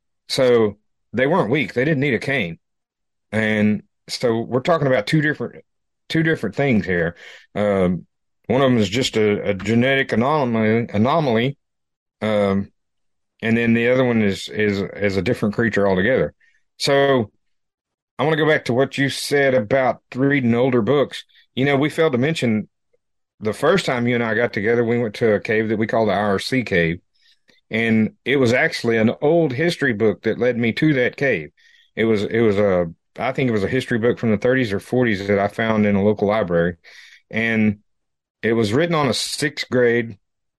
Speaker 5: So they weren't weak. They didn't need a cane. And so we're talking about two different two different things here. Um, One of them is just a, a genetic anomaly, anomaly, um, and then the other one is is is a different creature altogether. So I want to go back to what you said about reading older books. You know, we failed to mention the first time you and I got together, we went to a cave that we call the I R C cave, and it was actually an old history book that led me to that cave. It was it was a I think it was a history book from the thirties or forties that I found in a local library, and it was written on a sixth grade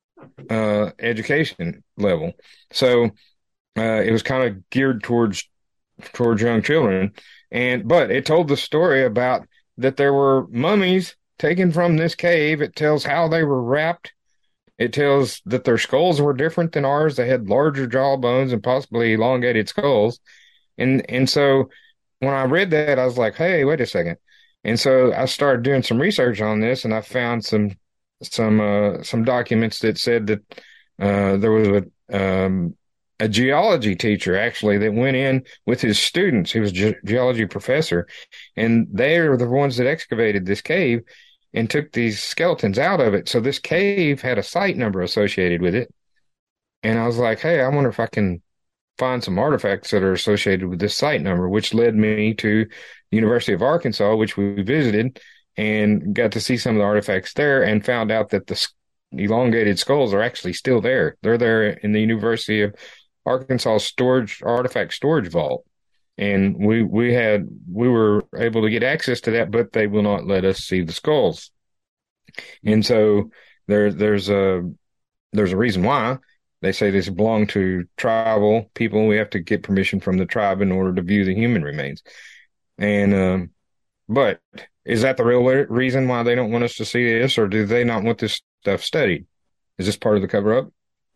Speaker 5: uh, education level, so uh, it was kind of geared towards towards young children. And but it told the story about that there were mummies taken from this cave. It tells how they were wrapped. It tells that their skulls were different than ours. They had larger jawbones and possibly elongated skulls. And and so when I read that, I was like, hey, wait a second. And so I started doing some research on this, and I found some some uh, some documents that said that uh, there was a um, a geology teacher actually that went in with his students. He was a ge- geology professor, and they are the ones that excavated this cave and took these skeletons out of it. So this cave had a site number associated with it, and I was like, hey, I wonder if I can find some artifacts that are associated with this site number, which led me to the University of Arkansas, which we visited and got to see some of the artifacts there and found out that the elongated skulls are actually still there. They're there in the University of Arkansas storage artifact storage vault. And we, we had, we were able to get access to that, but they will not let us see the skulls. And so there, there's a, there's a reason why. They say this belong to tribal people. We have to get permission from the tribe in order to view the human remains. And, um, but is that the real reason why they don't want us to see this, or do they not want this stuff studied? Is this part of the cover up?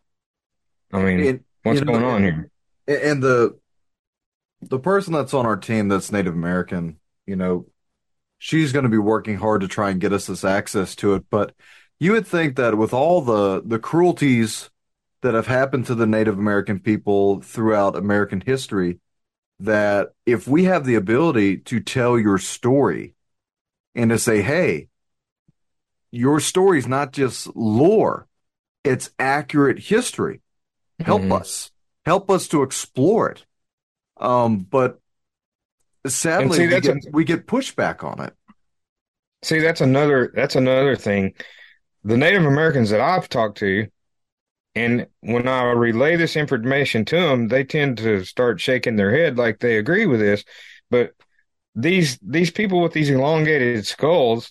Speaker 5: I mean, it, what's you know, going on here?
Speaker 1: And the, the person that's on our team that's Native American, you know, she's going to be working hard to try and get us this access to it. But you would think that with all the, the cruelties that have happened to the Native American people throughout American history, that if we have the ability to tell your story and to say, hey, your story is not just lore, it's accurate history. help
Speaker 5: Mhm.
Speaker 1: us, help us to explore it. Um, but
Speaker 5: And
Speaker 1: sadly,
Speaker 5: see,
Speaker 1: we
Speaker 5: that's a,
Speaker 1: get we get pushback on it.
Speaker 5: see, that's another, that's another thing. The Native Americans that I've talked to, and when I relay this information to them, they tend to start shaking their head like they agree with this. But these these people with these elongated skulls,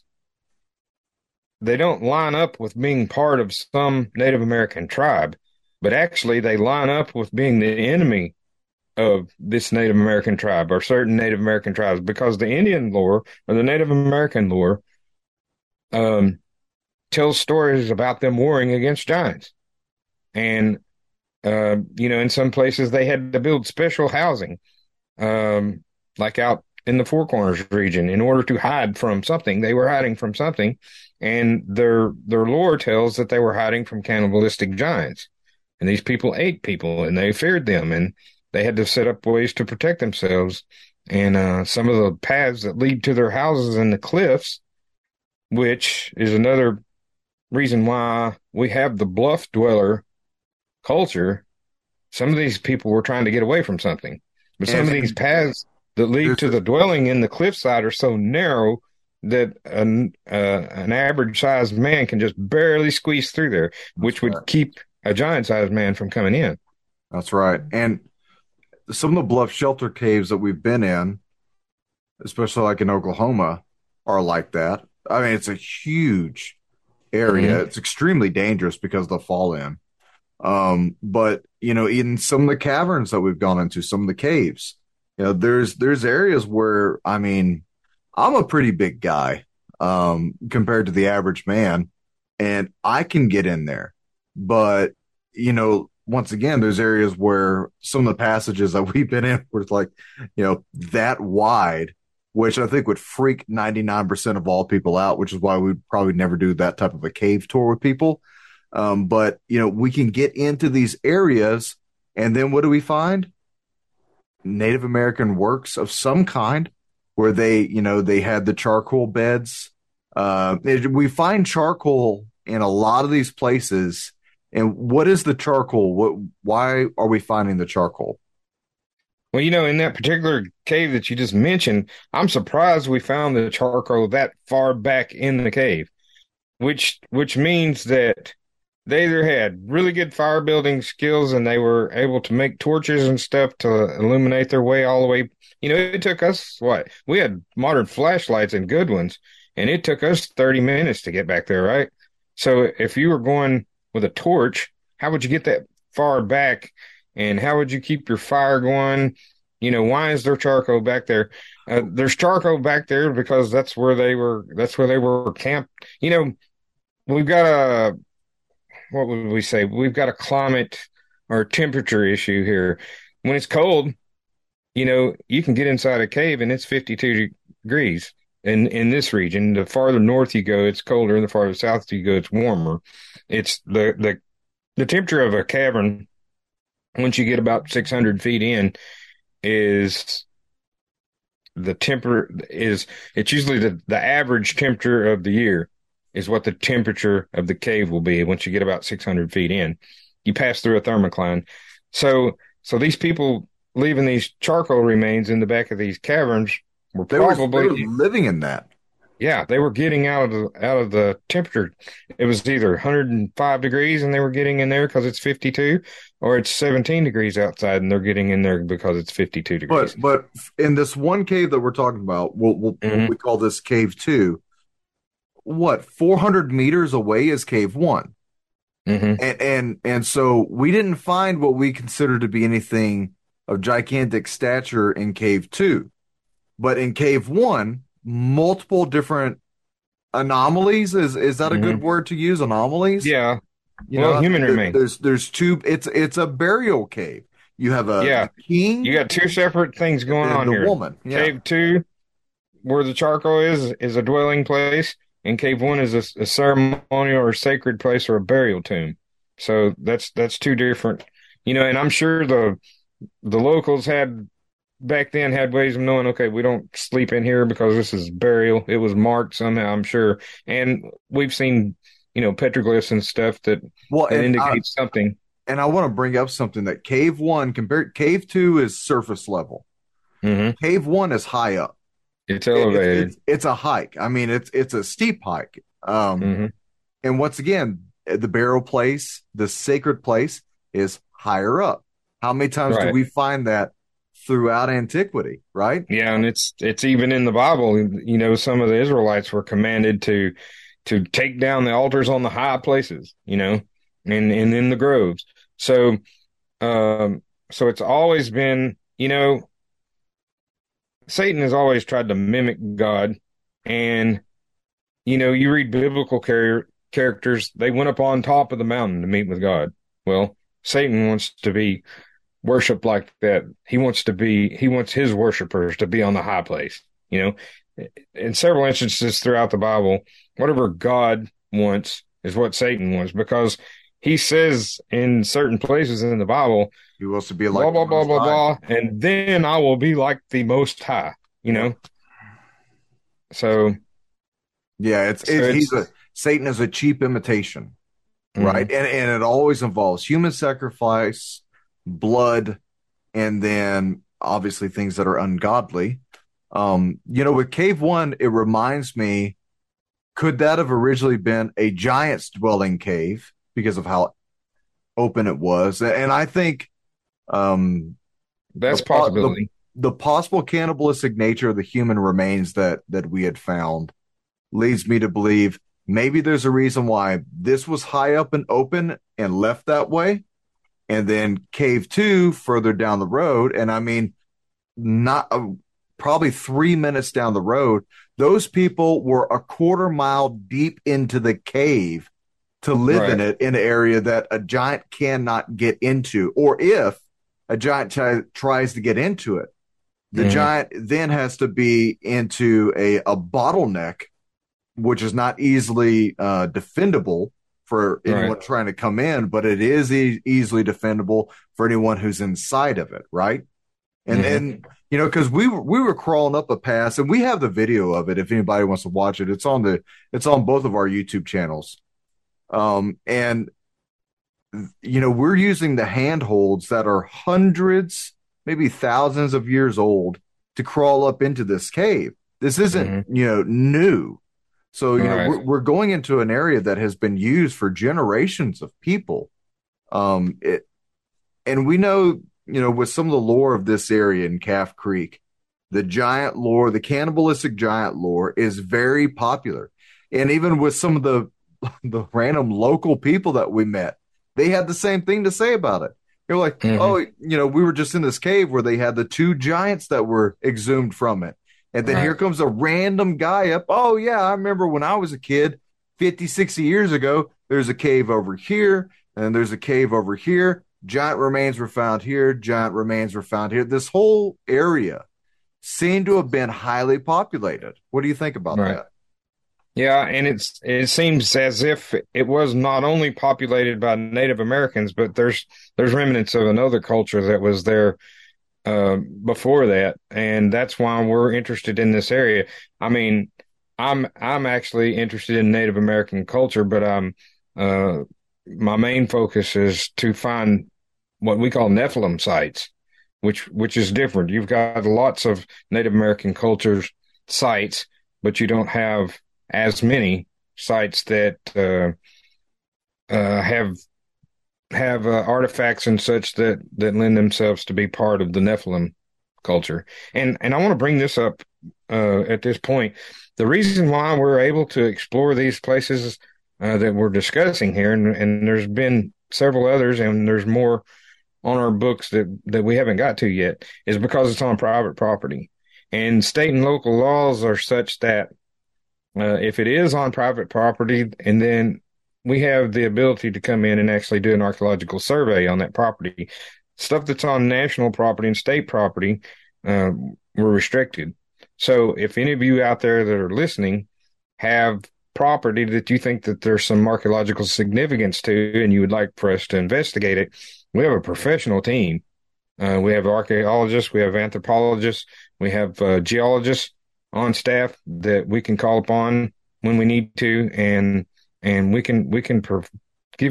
Speaker 5: they don't line up with being part of some Native American tribe, but actually they line up with being the enemy of this Native American tribe or certain Native American tribes, because the Indian lore or the Native American lore um, tells stories about them warring against giants. And, uh, you know, in some places they had to build special housing, um, like out in the Four Corners region, in order to hide from something. They were hiding from something, and their their lore tells that they were hiding from cannibalistic giants. And these people ate people, and they feared them, and they had to set up ways to protect themselves. And uh, some of the paths that lead to their houses in the cliffs, which is another reason why we have the bluff dweller culture. Some of these people were trying to get away from something, but some
Speaker 1: And,
Speaker 5: of these
Speaker 1: and
Speaker 5: paths that lead
Speaker 1: there's
Speaker 5: to the dwelling in the cliffside are so narrow that an uh, an average sized man can just barely squeeze through there, which
Speaker 1: that's right.
Speaker 5: would keep a giant sized man from coming in.
Speaker 1: That's right. And some of the bluff shelter caves that we've been in, especially like in Oklahoma, are like that. I mean, it's a huge area.
Speaker 5: Mm-hmm.
Speaker 1: It's extremely dangerous because they'll fall in. Um, but you know, in some of the caverns that we've gone into, some of the caves, you know, there's there's areas where, I mean, I'm a pretty big guy um, compared to the average man, and I can get in there. But you know, once again, there's areas where some of the passages that we've been in were like, you know, that wide, which I think would freak ninety-nine percent of all people out, which is why we'd probably never do that type of a cave tour with people. Um, but you know, we can get into these areas, and then what do we find? Native American works of some kind, where they, you know, they had the charcoal beds. Uh, it- we find charcoal in a lot of these places. And what is the charcoal? What? Why are we finding the charcoal?
Speaker 5: Well, you know, in that particular cave that you just mentioned, I'm surprised we found the charcoal that far back in the cave, which which means that they either had really good fire building skills and they were able to make torches and stuff to illuminate their way all the way. You know, it took us what? We had modern flashlights and good ones, and it took us thirty minutes to get back there, right? So if you were going with a torch, how would you get that far back? And how would you keep your fire going? You know, why is there charcoal back there? Uh, there's charcoal back there because that's where they were, that's where they were camped. You know, we've got a, what would we say? We've got a climate or temperature issue here. When it's cold, you know, you can get inside a cave and it's fifty-two degrees in, in this region. The farther north you go, it's colder. The farther south you go, it's warmer. It's the, the, the temperature of a cavern, once you get about six hundred feet in, is the temper is, it's usually the, the average temperature of the year is what the temperature of the cave will be once you get about six hundred feet in. You pass through a thermocline. So, so these people leaving these charcoal remains in the back of these caverns were
Speaker 1: They were,
Speaker 5: probably,
Speaker 1: they were living in that.
Speaker 5: yeah, they were getting out of the, out of the temperature. It was either one hundred five degrees and they were getting in there because it's fifty-two, or it's seventeen degrees outside and they're getting in there because it's fifty-two degrees.
Speaker 1: But but in this one cave that we're talking about, we'll, we'll
Speaker 5: Mhm.
Speaker 1: we call this cave two. What, four hundred meters away is cave one.
Speaker 5: Mm-hmm.
Speaker 1: And, and and so we didn't find what we consider to be anything of gigantic stature in cave two. But in cave one, multiple different anomalies, is is that a good
Speaker 5: Mm-hmm.
Speaker 1: word to use? Anomalies?
Speaker 5: Yeah.
Speaker 1: You
Speaker 5: Well,
Speaker 1: know,
Speaker 5: human
Speaker 1: there-
Speaker 5: remains.
Speaker 1: there's there's two, it's it's a burial cave. You have a
Speaker 5: Yeah.
Speaker 1: the king
Speaker 5: You got two separate things going
Speaker 1: and
Speaker 5: on
Speaker 1: the
Speaker 5: here.
Speaker 1: woman. Yeah.
Speaker 5: Cave two, where the charcoal is, is a dwelling place, and cave one is a, a ceremonial or sacred place or a burial tomb. So that's that's two different, you know. And I'm sure the the locals had back then had ways of knowing. Okay, we don't sleep in here because this is burial. It was marked somehow, I'm sure. And we've seen, you know, petroglyphs and stuff that
Speaker 1: Well,
Speaker 5: that
Speaker 1: and I,
Speaker 5: indicates something.
Speaker 1: and I want to bring up something that Cave One compared Cave Two is surface level.
Speaker 5: Mm-hmm.
Speaker 1: Cave One is high up.
Speaker 5: It's
Speaker 1: It-
Speaker 5: elevated.
Speaker 1: it's, it's it's a hike. I mean, it's it's a steep hike. Um,
Speaker 5: Mm-hmm.
Speaker 1: and once again, the burial place, the sacred place, is higher up. How many times do
Speaker 5: Right.
Speaker 1: we find that throughout antiquity? Right?
Speaker 5: Yeah, and it's it's even in the Bible. You know, some of the Israelites were commanded to to take down the altars on the high places. You know, and and in the groves. So, um, so it's always been, you know, Satan has always tried to mimic God, and you know, you read biblical char- characters, they went up on top of the mountain to meet with God. Well, Satan wants to be worshiped like that. He wants to be, he wants his worshipers to be on the high place. You know, in several instances throughout the Bible, whatever God wants is what Satan wants, because he says in certain places in the Bible,
Speaker 1: He wants to be like
Speaker 5: blah, blah,
Speaker 1: the
Speaker 5: blah,
Speaker 1: Most
Speaker 5: blah,
Speaker 1: High.
Speaker 5: blah, and then I will be like the Most High, you know? So,
Speaker 1: Yeah, it's,
Speaker 5: So
Speaker 1: it's he's
Speaker 5: it's-
Speaker 1: a Satan is a cheap imitation,
Speaker 5: mhm.
Speaker 1: right? And and it always involves human sacrifice, blood, and then obviously things that are ungodly. Um, you know, with Cave One, it reminds me, could that have originally been a giant's dwelling cave because of how open it was? And I think um,
Speaker 5: That's
Speaker 1: the, po-
Speaker 5: possibility.
Speaker 1: the, the possible cannibalistic nature of the human remains that that we had found leads me to believe maybe there's a reason why this was high up and open and left that way. And then Cave Two further down the road. And I mean, not uh, probably three minutes down the road, those people were a quarter mile deep into the cave to live in
Speaker 5: Right.
Speaker 1: it in an area that a giant cannot get into. Or if a giant t- tries to get into it, the
Speaker 5: Mhm.
Speaker 1: giant then has to be into a, a bottleneck, which is not easily uh, defendable for anyone
Speaker 5: Right.
Speaker 1: trying to come in, but it is e- easily defendable for anyone who's inside of it, right? And
Speaker 5: Mhm.
Speaker 1: and you know, because we were we were crawling up a pass, and we have the video of it if anybody wants to watch it. It's on the it's on both of our YouTube channels. Um, and you know, we're using the handholds that are hundreds, maybe thousands of years old to crawl up into this cave. This isn't, you know, new. So, you know,
Speaker 5: Right.
Speaker 1: we're, we're going into an area that has been used for generations of people. Um, it, and we know, you know, with some of the lore of this area in Calf Creek, the giant lore, the cannibalistic giant lore is very popular. And even with some of the, the random local people that we met, they had the same thing to say about it. They're like,
Speaker 5: Mhm.
Speaker 1: oh, you know, we were just in this cave where they had the two giants that were exhumed from it. And then
Speaker 5: Right.
Speaker 1: here comes a random guy up. Oh, yeah, I remember when I was a kid, fifty, sixty years ago, there's a cave over here, and there's a cave over here. Giant remains were found here. Giant remains were found here. This whole area seemed to have been highly populated. What do you think about
Speaker 5: Right.
Speaker 1: that?
Speaker 5: Yeah, and it's it seems as if it was not only populated by Native Americans, but there's there's remnants of another culture that was there uh, before that, and that's why we're interested in this area. I mean, I'm I'm actually interested in Native American culture, but um, uh, my main focus is to find what we call Nephilim sites, which which is different. You've got lots of Native American cultures sites, but you don't have as many sites that uh, uh, have have uh, artifacts and such that that lend themselves to be part of the Nephilim culture. And and I want to bring this up uh, at this point. The reason why we're able to explore these places uh, that we're discussing here, and, and there's been several others, and there's more on our books that that we haven't got to yet, is because it's on private property, and state and local laws are such that uh, if it is on private property, and then we have the ability to come in and actually do an archaeological survey on that property. Stuff that's on national property and state property, uh, we're restricted. So if any of you out there that are listening have property that you think that there's some archaeological significance to, and you would like for us to investigate it, we have a professional team. Uh, we have archaeologists, we have anthropologists, we have uh, geologists on staff that we can call upon when we need to, and and we can we can prov- give you a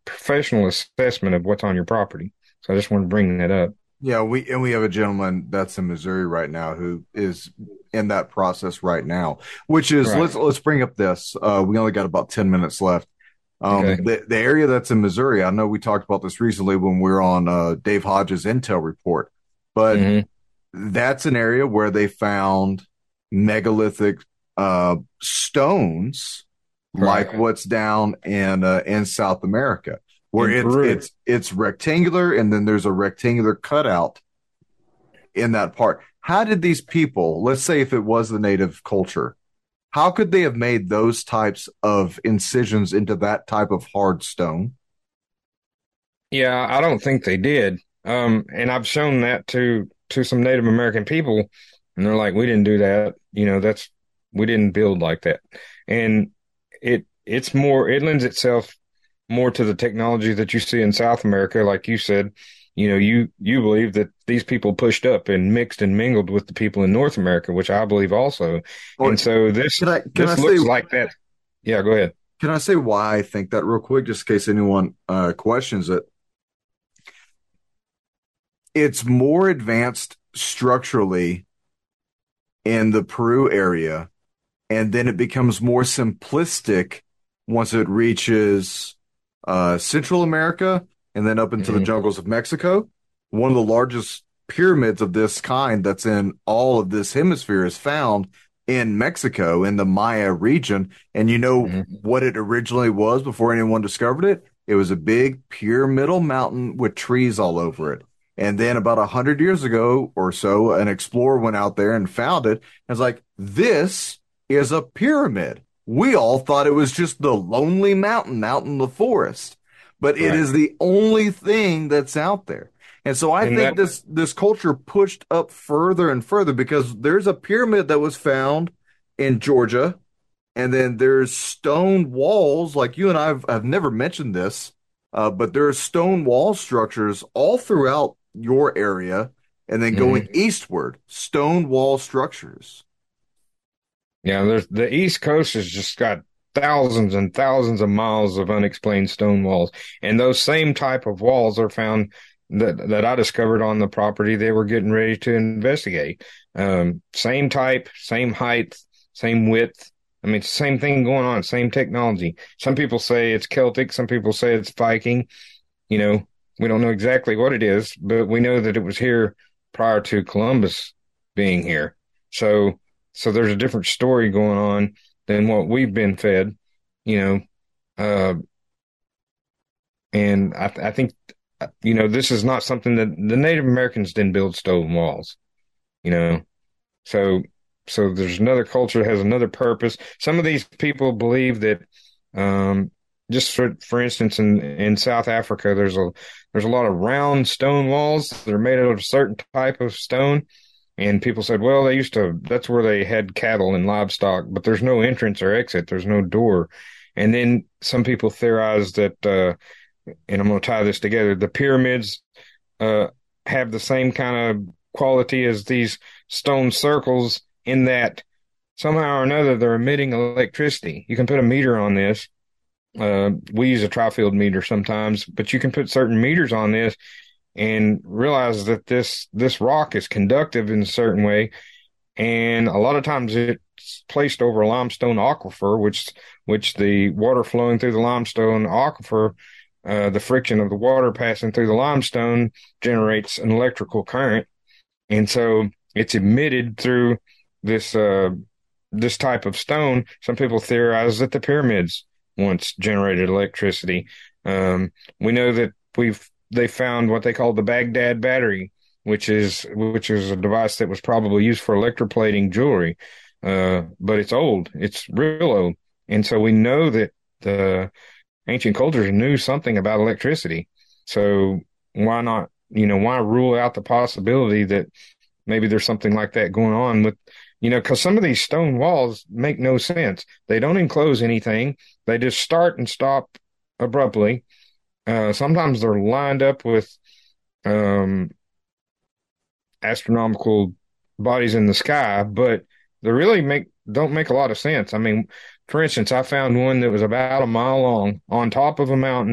Speaker 5: professional assessment of what's on your property. So I just want to bring that up.
Speaker 1: Yeah, we and we have a gentleman that's in Missouri right now who is in that process right now. Which is
Speaker 5: Right.
Speaker 1: let's let's bring up this. Uh, we only got about ten minutes left. Um,
Speaker 5: Okay.
Speaker 1: the the area that's in Missouri, I know we talked about this recently when we were on uh, Dave Hodges' Intel report, but
Speaker 5: hmm
Speaker 1: that's an area where they found megalithic uh, stones like
Speaker 5: Right.
Speaker 1: what's down in uh, in South America, where
Speaker 5: In
Speaker 1: it's
Speaker 5: Peru.
Speaker 1: it's it's rectangular, and then there's a rectangular cutout in that part. How did these people, let's say if it was the native culture, how could they have made those types of incisions into that type of hard stone?
Speaker 5: Yeah, I don't think they did. Um, and I've shown that to to some Native American people, and they're like, "We didn't do that. You know, that's we didn't build like that." And it it's more it lends itself more to the technology that you see in South America, like you said. You know, you you believe that these people pushed up and mixed and mingled with the people in North America, which I believe also.
Speaker 1: Or
Speaker 5: And so this
Speaker 1: can I can I
Speaker 5: this
Speaker 1: say
Speaker 5: looks like that. Yeah, go ahead.
Speaker 1: can I say why I think that real quick, just in case anyone uh, questions it? It's more advanced structurally in the Peru area, and then it becomes more simplistic once it reaches uh, Central America and then up into the
Speaker 5: Mhm.
Speaker 1: jungles of Mexico. One of the largest pyramids of this kind that's in all of this hemisphere is found in Mexico in the Maya region. And you know
Speaker 5: Mhm.
Speaker 1: what it originally was before anyone discovered it? It was a big pyramidal mountain with trees all over it. And then about a hundred years ago or so, an explorer went out there and found it and was like, this is a pyramid. We all thought it was just the lonely mountain out in the forest, but it
Speaker 5: Right.
Speaker 1: is the only thing that's out there. And so I
Speaker 5: And
Speaker 1: think
Speaker 5: that
Speaker 1: this this culture pushed up further and further because there's a pyramid that was found in Georgia, and then there's stone walls. Like you and I've I've never mentioned this, uh, but there are stone wall structures all throughout your area, and then going
Speaker 5: Mhm.
Speaker 1: eastward, stone wall structures.
Speaker 5: Yeah, there's the East Coast has just got thousands and thousands of miles of unexplained stone walls. And those same type of walls are found that that I discovered on the property they were getting ready to investigate. Um, same type, same height, same width. I mean, same thing going on, same technology. Some people say it's Celtic, some people say it's Viking. You know, we don't know exactly what it is, but we know that it was here prior to Columbus being here. So, so there's a different story going on than what we've been fed, you know. Uh, and I, I think, you know, this is not something that the Native Americans didn't build stone walls, you know. So, so there's another culture that has another purpose. Some of these people believe that, um, just for for instance, in in South Africa, there's a there's a lot of round stone walls that are made out of a certain type of stone, and people said, well, they used to that's where they had cattle and livestock, but there's no entrance or exit, there's no door, and then some people theorize that, uh, and I'm going to tie this together, the pyramids uh, have the same kind of quality as these stone circles in that somehow or another they're emitting electricity. You can put a meter on this. Uh, we use a tri-field meter sometimes, but you can put certain meters on this and realize that this this rock is conductive in a certain way. And a lot of times it's placed over a limestone aquifer, which which the water flowing through the limestone aquifer, uh, the friction of the water passing through the limestone generates an electrical current. And so it's emitted through this uh, this type of stone. Some people theorize that the pyramids once generated electricity. Um, we know that we've they found what they call the Baghdad battery, which is which is a device that was probably used for electroplating jewelry, uh, but it's old. It's real old, and so we know that the ancient cultures knew something about electricity. So why not, you know, why rule out the possibility that maybe there's something like that going on with, you know, because some of these stone walls make no sense. They don't enclose anything. They just start and stop abruptly. Uh, sometimes they're lined up with um, astronomical bodies in the sky, but they really make don't make a lot of sense. I mean, for instance, I found one that was about a mile long on top of a mountain,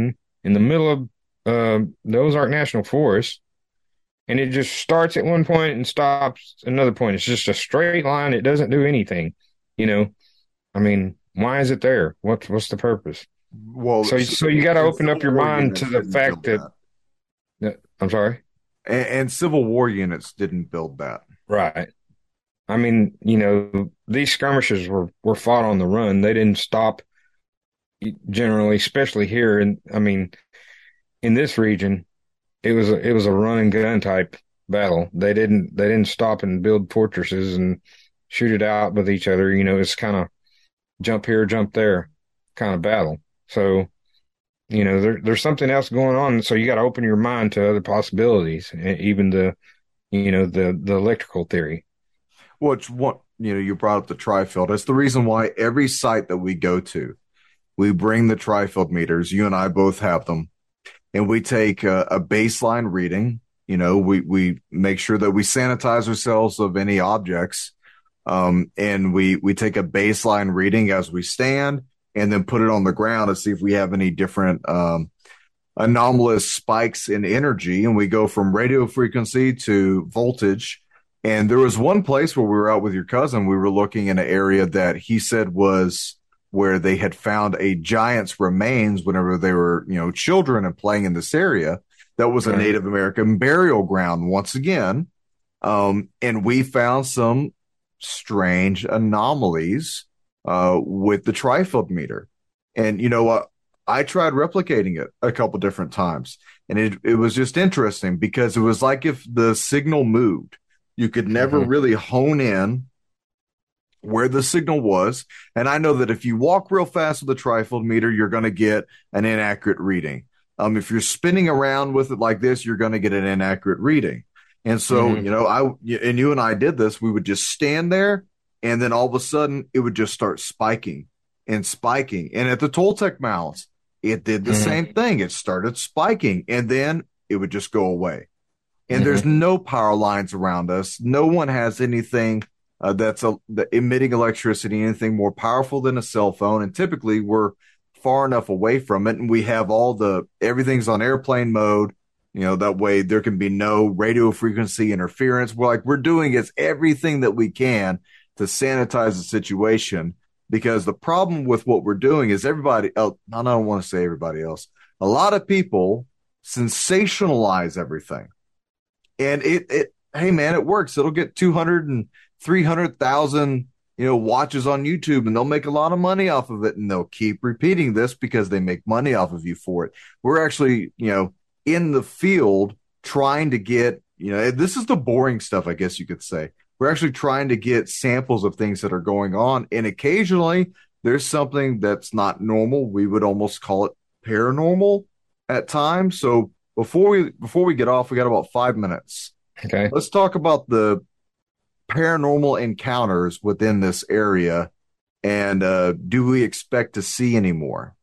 Speaker 5: in the middle of uh, the Ozark National Forest, and it just starts at one point and stops at another point. It's just a straight line. It doesn't do anything. You know, I mean, why is it there? What's what's the purpose?
Speaker 1: Well,
Speaker 5: So so you got to open up your
Speaker 1: Civil War
Speaker 5: mind to
Speaker 1: units
Speaker 5: the
Speaker 1: didn't
Speaker 5: fact
Speaker 1: build
Speaker 5: that, that I'm sorry.
Speaker 1: and, and Civil War units didn't build that.
Speaker 5: Right. I mean, you know, these skirmishes were, were fought on the run. They didn't stop generally, especially here. And I mean, in this region, it was a, it was a run and gun type battle. They didn't they didn't stop and build fortresses and shoot it out with each other. You know, it's kind of jump here, jump there kind of battle. So, you know, there, there's something else going on. So you got to open your mind to other possibilities, even the, you know, the the electrical theory.
Speaker 1: Which what you know, you brought up the Trifield. That's the reason why every site that we go to, we bring the Trifield meters. You and I both have them, and we take a, a baseline reading. You know, we we make sure that we sanitize ourselves of any objects, um, and we we take a baseline reading as we stand, and then put it on the ground to see if we have any different um, anomalous spikes in energy, and we go from radio frequency to voltage. And there was one place where we were out with your cousin. We were looking in an area that he said was where they had found a giant's remains whenever they were, you know, children and playing in this area. That was a Native American burial ground once again. Um, and we found some strange anomalies uh, with the Trifield meter. And, you know what? I tried replicating it a couple different times. And it, it was just interesting because it was like if the signal moved. You could never mm-hmm. really hone in where the signal was. And I know that if you walk real fast with a Trifield meter, you're going to get an inaccurate reading. Um, if you're spinning around with it like this, you're going to get an inaccurate reading. And so, mm-hmm. you know, I, and you and I did this, we would just stand there and then all of a sudden it would just start spiking and spiking. And at the Toltec mounds, it did the mm-hmm. same thing. It started spiking and then it would just go away. And mm-hmm. there's no power lines around us. No one has anything uh, that's a, the emitting electricity, anything more powerful than a cell phone. And typically we're far enough away from it. And we have all the, everything's on airplane mode. You know, that way there can be no radio frequency interference. We're like, we're doing is everything that we can to sanitize the situation, because the problem with what we're doing is everybody else, I don't want to say everybody else, a lot of people sensationalize everything. And it, it, hey man, it works. It'll get two hundred and three hundred thousand, you know, watches on YouTube, and they'll make a lot of money off of it. And they'll keep repeating this because they make money off of you for it. We're actually, you know, in the field trying to get, you know, this is the boring stuff, I guess you could say. We're actually trying to get samples of things that are going on. And occasionally there's something that's not normal. We would almost call it paranormal at times. So before we, before we get off, we got about five minutes.
Speaker 5: Okay.
Speaker 1: Let's talk about the paranormal encounters within this area. And uh, do we expect to see any more?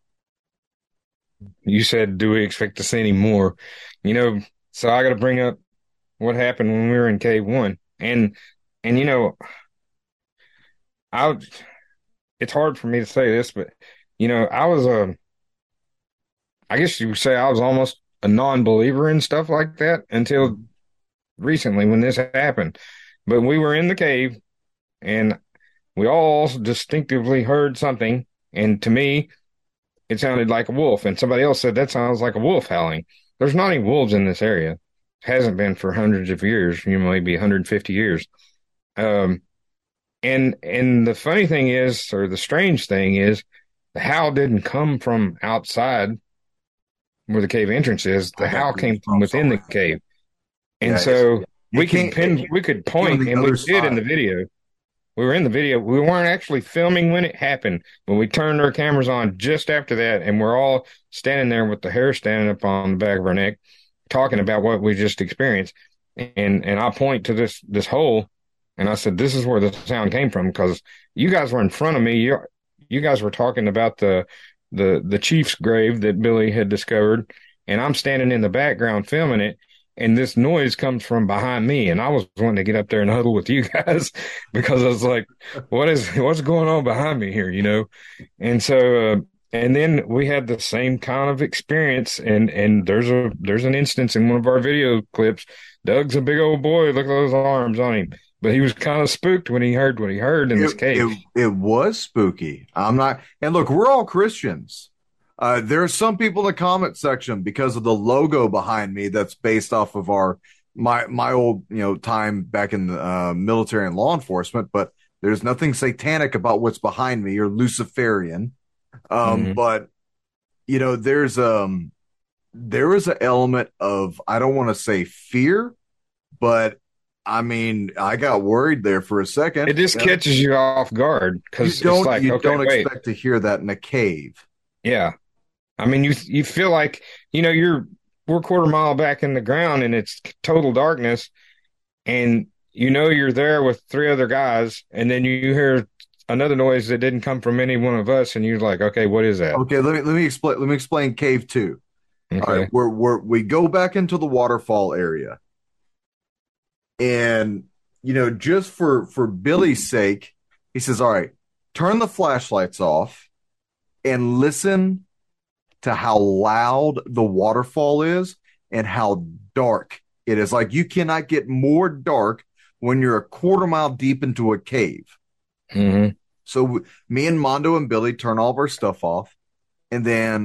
Speaker 5: You said, do we expect to see any more? You know, so I got to bring up what happened when we were in Cave One. And, and, you know, I, it's hard for me to say this, but, you know, I was, a, I guess you would say I was almost a non-believer in stuff like that until recently when this happened. But we were in the cave and we all distinctively heard something. And to me, it sounded like a wolf. And somebody else said, that sounds like a wolf howling. There's not any wolves in this area. Hasn't been for hundreds of years, you know, maybe one hundred fifty years. Um, and, and the funny thing is, or the strange thing is, the howl didn't come from outside where the cave entrance is. The howl came from within the cave. And yeah, so we could pin, we could point, and we did in the video. We were in the video. We weren't actually filming when it happened, but we turned our cameras on just after that, and we're all standing there with the hair standing up on the back of our neck, talking about what we just experienced. And and I point to this this hole, and I said, "This is where the sound came from," because you guys were in front of me. You you guys were talking about the the the chief's grave that Billy had discovered, and I'm standing in the background filming it. And this noise comes from behind me, and I was wanting to get up there and huddle with you guys because I was like, "What is what's going on behind me here?" You know. And so, uh, And then we had the same kind of experience, and and there's a there's an instance in one of our video clips. Doug's a big old boy. Look at those arms on him. But he was kind of spooked when he heard what he heard in this
Speaker 1: It,
Speaker 5: cave.
Speaker 1: it, it was spooky. I'm not, and look, we're all Christians. Uh, there are some people in the comment section because of the logo behind me that's based off of our my my old you know time back in the uh, military and law enforcement. But there's nothing satanic about what's behind me or Luciferian. Um,
Speaker 5: Mhm.
Speaker 1: but you know, there's um there is an element of, I don't want to say fear, but I mean, I got worried there for a second.
Speaker 5: It just
Speaker 1: Yeah.
Speaker 5: catches you off guard
Speaker 1: You
Speaker 5: because it's
Speaker 1: don't
Speaker 5: like,
Speaker 1: you
Speaker 5: okay,
Speaker 1: don't
Speaker 5: wait,
Speaker 1: expect to hear that in a cave.
Speaker 5: yeah. I mean, you you feel like you know you're we're a quarter mile back in the ground and it's total darkness, and you know you're there with three other guys, and then you hear another noise that didn't come from any one of us, and you're like, okay, what is that?
Speaker 1: Okay, let me let me explain let me explain cave two. All
Speaker 5: Okay.
Speaker 1: right, we're we're we go back into the waterfall area. And you know, just for for Billy's sake, he says, "All right, turn the flashlights off and listen to how loud the waterfall is and how dark it is. Like, you cannot get more dark when you're a quarter mile deep into a cave."
Speaker 5: hmm
Speaker 1: So me and Mondo and Billy turn all of our stuff off, and then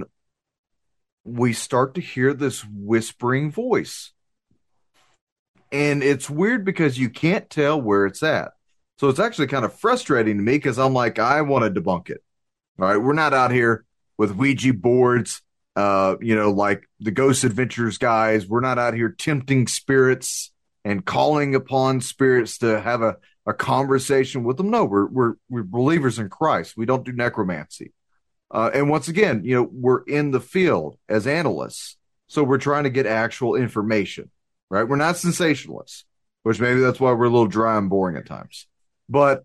Speaker 1: we start to hear this whispering voice. And it's weird because you can't tell where it's at. So it's actually kind of frustrating to me because I'm like, I want to debunk it. All right, we're not out here with Ouija boards, uh, you know, like the Ghost Adventures guys. We're not out here tempting spirits and calling upon spirits to have a, a conversation with them. No, we're we're we're believers in Christ. We don't do necromancy. Uh, and once again, you know, we're in the field as analysts, so we're trying to get actual information, right? We're not sensationalists, which maybe that's why we're a little dry and boring at times. But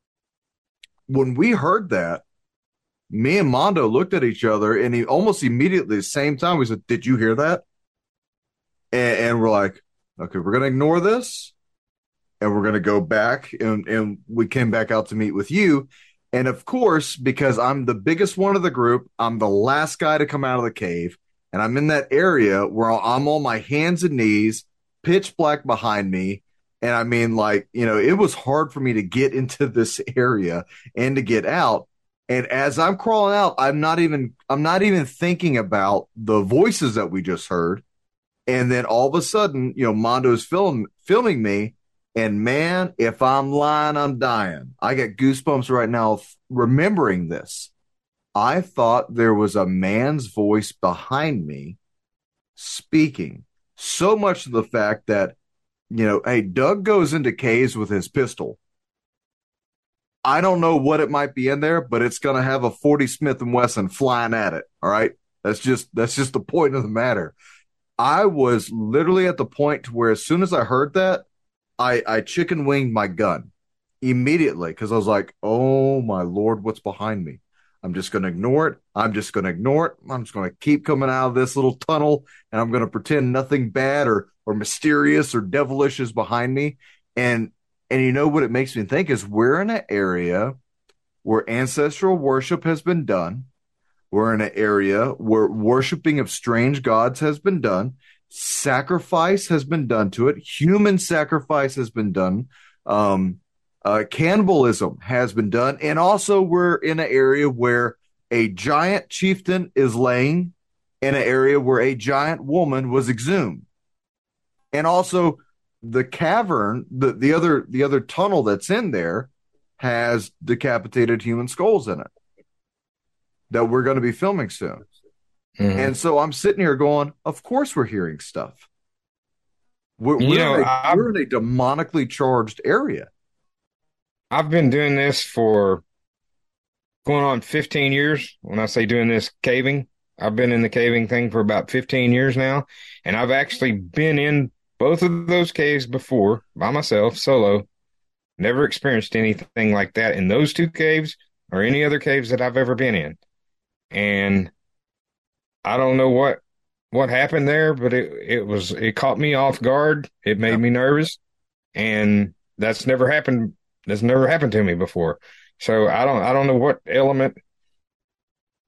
Speaker 1: when we heard that, me and Mondo looked at each other, and he almost immediately, the same time, we said, "Did you hear that?" And, and we're like, "Okay, we're going to ignore this, and we're going to go back." And, and we came back out to meet with you. And of course, because I'm the biggest one of the group, I'm the last guy to come out of the cave, and I'm in that area where I'm on my hands and knees, pitch black behind me. And I mean, like, you know, it was hard for me to get into this area and to get out. And as I'm crawling out, I'm not even I'm not even thinking about the voices that we just heard. And then all of a sudden, you know, Mondo's film filming me. And man, if I'm lying, I'm dying. I get goosebumps right now remembering this. I thought there was a man's voice behind me speaking. So much to the fact that, you know, hey, Doug goes into caves with his pistol. I don't know what it might be in there, but it's going to have a forty Smith and Wesson flying at it. All right. That's just, that's just the point of the matter. I was literally at the point to where as soon as I heard that, I, I chicken winged my gun immediately because I was like, oh my Lord, what's behind me? I'm just going to ignore it. I'm just going to ignore it. I'm just going to keep coming out of this little tunnel, and I'm going to pretend nothing bad or, or mysterious or devilish is behind me. And, and you know what it makes me think is we're in an area where ancestral worship has been done. We're in an area where worshiping of strange gods has been done. Sacrifice has been done to it. Human sacrifice has been done. Um, uh, cannibalism has been done. And also we're in an area where a giant chieftain is laying in an area where a giant woman was exhumed. And also the cavern, the, the other the other tunnel that's in there has decapitated human skulls in it that we're going to be filming soon. Mm-hmm. And so I'm sitting here going, of course we're hearing stuff. We're, we're,
Speaker 5: know,
Speaker 1: in, a, we're in a demonically charged area.
Speaker 5: I've been doing this for going on fifteen years. When I say doing this caving, I've been in the caving thing for about fifteen years now. And I've actually been in both of those caves before by myself, solo. Never experienced anything like that in those two caves or any other caves that I've ever been in. And I don't know what what happened there, but it it was it caught me off guard. It made yeah. me nervous, and that's never happened. That's never happened to me before. So I don't I don't know what element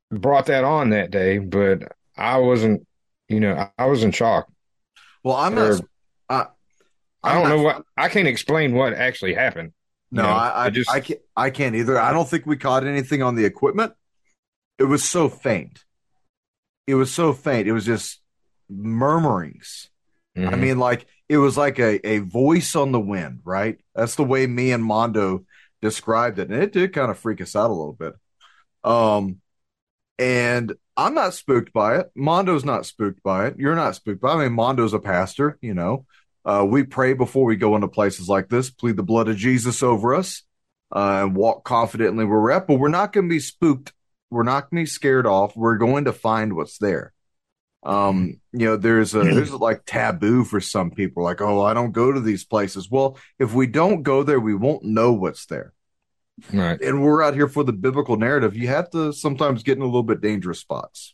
Speaker 5: brought that on that day, but I wasn't, you know, I, I was in shock.
Speaker 1: Well, I'm
Speaker 5: Or,
Speaker 1: not. I,
Speaker 5: I
Speaker 1: I'm
Speaker 5: don't
Speaker 1: not.
Speaker 5: know what, I can't explain what actually happened. You
Speaker 1: No,
Speaker 5: know,
Speaker 1: I, I,
Speaker 5: it just,
Speaker 1: I can't. I can't either. I don't think we caught anything on the equipment. It was so faint. It was so faint. It was just murmurings. I
Speaker 5: mhm.
Speaker 1: mean, like it was like a, a voice on the wind, right? That's the way me and Mondo described it. And it did kind of freak us out a little bit. Um, and I'm not spooked by it. Mondo's not spooked by it. You're not spooked by it. I mean, Mondo's a pastor, you know. Uh, we pray before we go into places like this, plead the blood of Jesus over us, uh, and walk confidently where we're at, but we're not going to be spooked. We're not going to be scared off. We're going to find what's there. Um, you know, there's a there's like taboo for some people, like, oh, I don't go to these places. Well, if we don't go there, we won't know what's there.
Speaker 5: Right.
Speaker 1: And we're out here for the biblical narrative. You have to sometimes get in a little bit dangerous spots.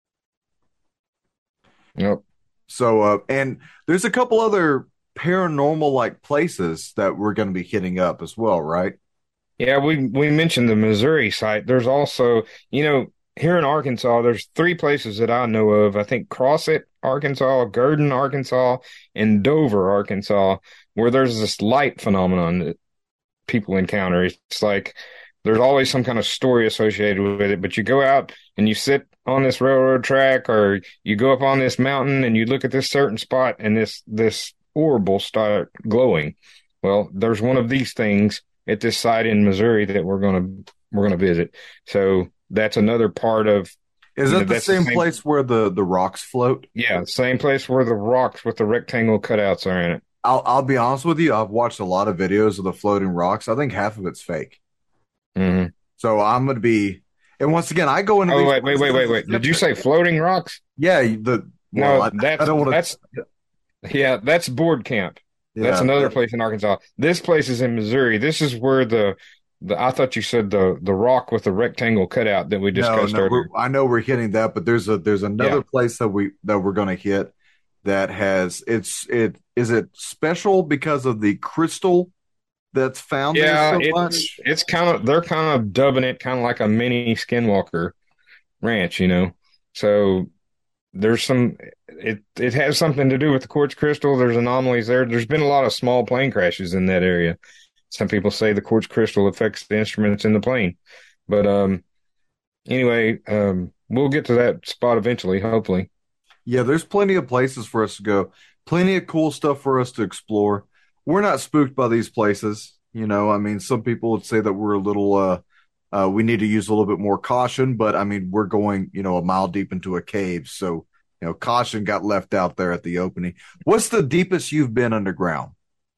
Speaker 5: Yep.
Speaker 1: So, uh, and there's a couple other paranormal like places that we're going to be hitting up as well, right?
Speaker 5: Yeah, we we mentioned the Missouri site. There's also, you know, here in Arkansas, there's three places that I know of. I think Crossett, Arkansas, Gurdon, Arkansas, and Dover, Arkansas, where there's this light phenomenon that people encounter. It's like there's always some kind of story associated with it, but you go out and you sit on this railroad track or you go up on this mountain and you look at this certain spot and this this orb will start glowing. Well, there's one of these things at this site in Missouri that we're gonna we're gonna visit. So that's another part of.
Speaker 1: Is
Speaker 5: you know,
Speaker 1: that the
Speaker 5: that's
Speaker 1: same, place where the the rocks float?
Speaker 5: Yeah, same place where the rocks with the rectangle cutouts are in it.
Speaker 1: I'll I'll be honest with you. I've watched a lot of videos of the floating rocks. I think half of it's fake.
Speaker 5: Mm-hmm.
Speaker 1: So I'm going to be. And once again, I go into.
Speaker 5: Oh
Speaker 1: these
Speaker 5: wait, wait, wait, wait, wait! Did you say floating rocks?
Speaker 1: Yeah, the well,
Speaker 5: No,
Speaker 1: I,
Speaker 5: that's
Speaker 1: I don't want to.
Speaker 5: that's yeah, that's board camp.
Speaker 1: Yeah,
Speaker 5: That's another place in Arkansas. This place is in Missouri. This is where the the I thought you said the the rock with the rectangle cutout that we
Speaker 1: no,
Speaker 5: discussed
Speaker 1: no.
Speaker 5: earlier.
Speaker 1: we're- I know we're hitting that, but there's a there's another
Speaker 5: Yeah.
Speaker 1: place that we that we're going to hit that has it's it is it special because of the crystal that's found
Speaker 5: Yeah,
Speaker 1: there so
Speaker 5: it's
Speaker 1: much.
Speaker 5: it's kind of they're kind of dubbing it kind of like a mini Skinwalker Ranch, you know. So there's some it it has something to do with the quartz crystal. There's anomalies there. There's been a lot of small plane crashes in that area. Some people say the quartz crystal affects the instruments in the plane. But um anyway, um we'll get to that spot eventually, hopefully.
Speaker 1: Yeah, there's plenty of places for us to go, plenty of cool stuff for us to explore. We're not spooked by these places. You know, I mean, some people would say that we're a little, uh, uh, we need to use a little bit more caution, but I mean, we're going, you know, a mile deep into a cave. So, you know, caution got left out there at the opening. What's the deepest you've been underground?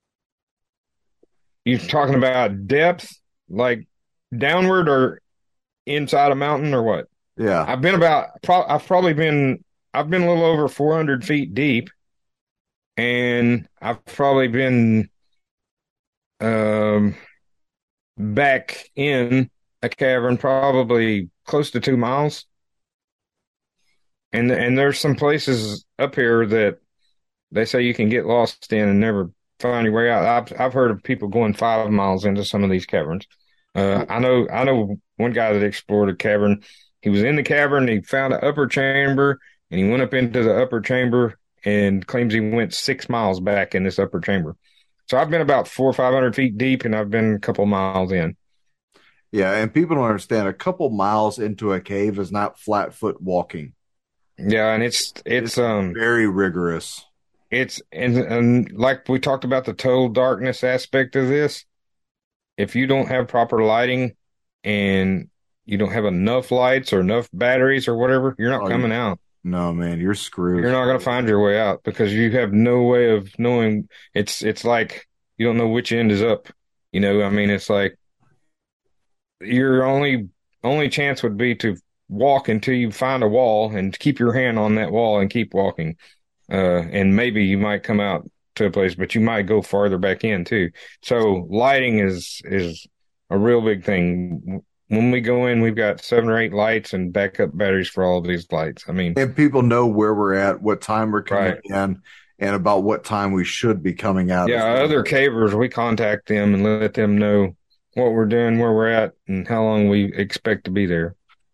Speaker 5: You talking about depth, like downward or inside a mountain or what?
Speaker 1: Yeah.
Speaker 5: I've been about pro- I've probably been I've been a little over four hundred feet deep, and I've probably been um back in a cavern probably close to two miles. And and there's some places up here that they say you can get lost in and never find your way out. I've I've heard of people going five miles into some of these caverns. Uh, I know I know one guy that explored a cavern. He was in the cavern. He found an upper chamber, and he went up into the upper chamber and claims he went six miles back in this upper chamber. So I've been about four or five hundred feet deep, and I've been a couple miles in.
Speaker 1: Yeah. And people don't understand a couple miles into a cave is not flat foot walking.
Speaker 5: Yeah, and it's it's um
Speaker 1: Very rigorous.
Speaker 5: it's and and like we talked about the total darkness aspect of this. If you don't have proper lighting and you don't have enough lights or enough batteries or whatever, you're not
Speaker 1: Oh,
Speaker 5: coming out.
Speaker 1: No, man, you're screwed.
Speaker 5: You're not going to find your way out because you have no way of knowing. It's it's like you don't know which end is up. You know, I mean, it's like your only only chance would be to walk until you find a wall and keep your hand on that wall and keep walking. Uh, and maybe you might come out to a place, but you might go farther back in too. So lighting is is a real big thing. When we go in, we've got seven or eight lights and backup batteries for all of these lights. I mean,
Speaker 1: And people know where we're at, what time we're coming
Speaker 5: Right.
Speaker 1: in, and about what time we should be coming out.
Speaker 5: yeah,
Speaker 1: as well.
Speaker 5: other cavers, we contact them and let them know what we're doing, where we're at, and how long we expect to be there.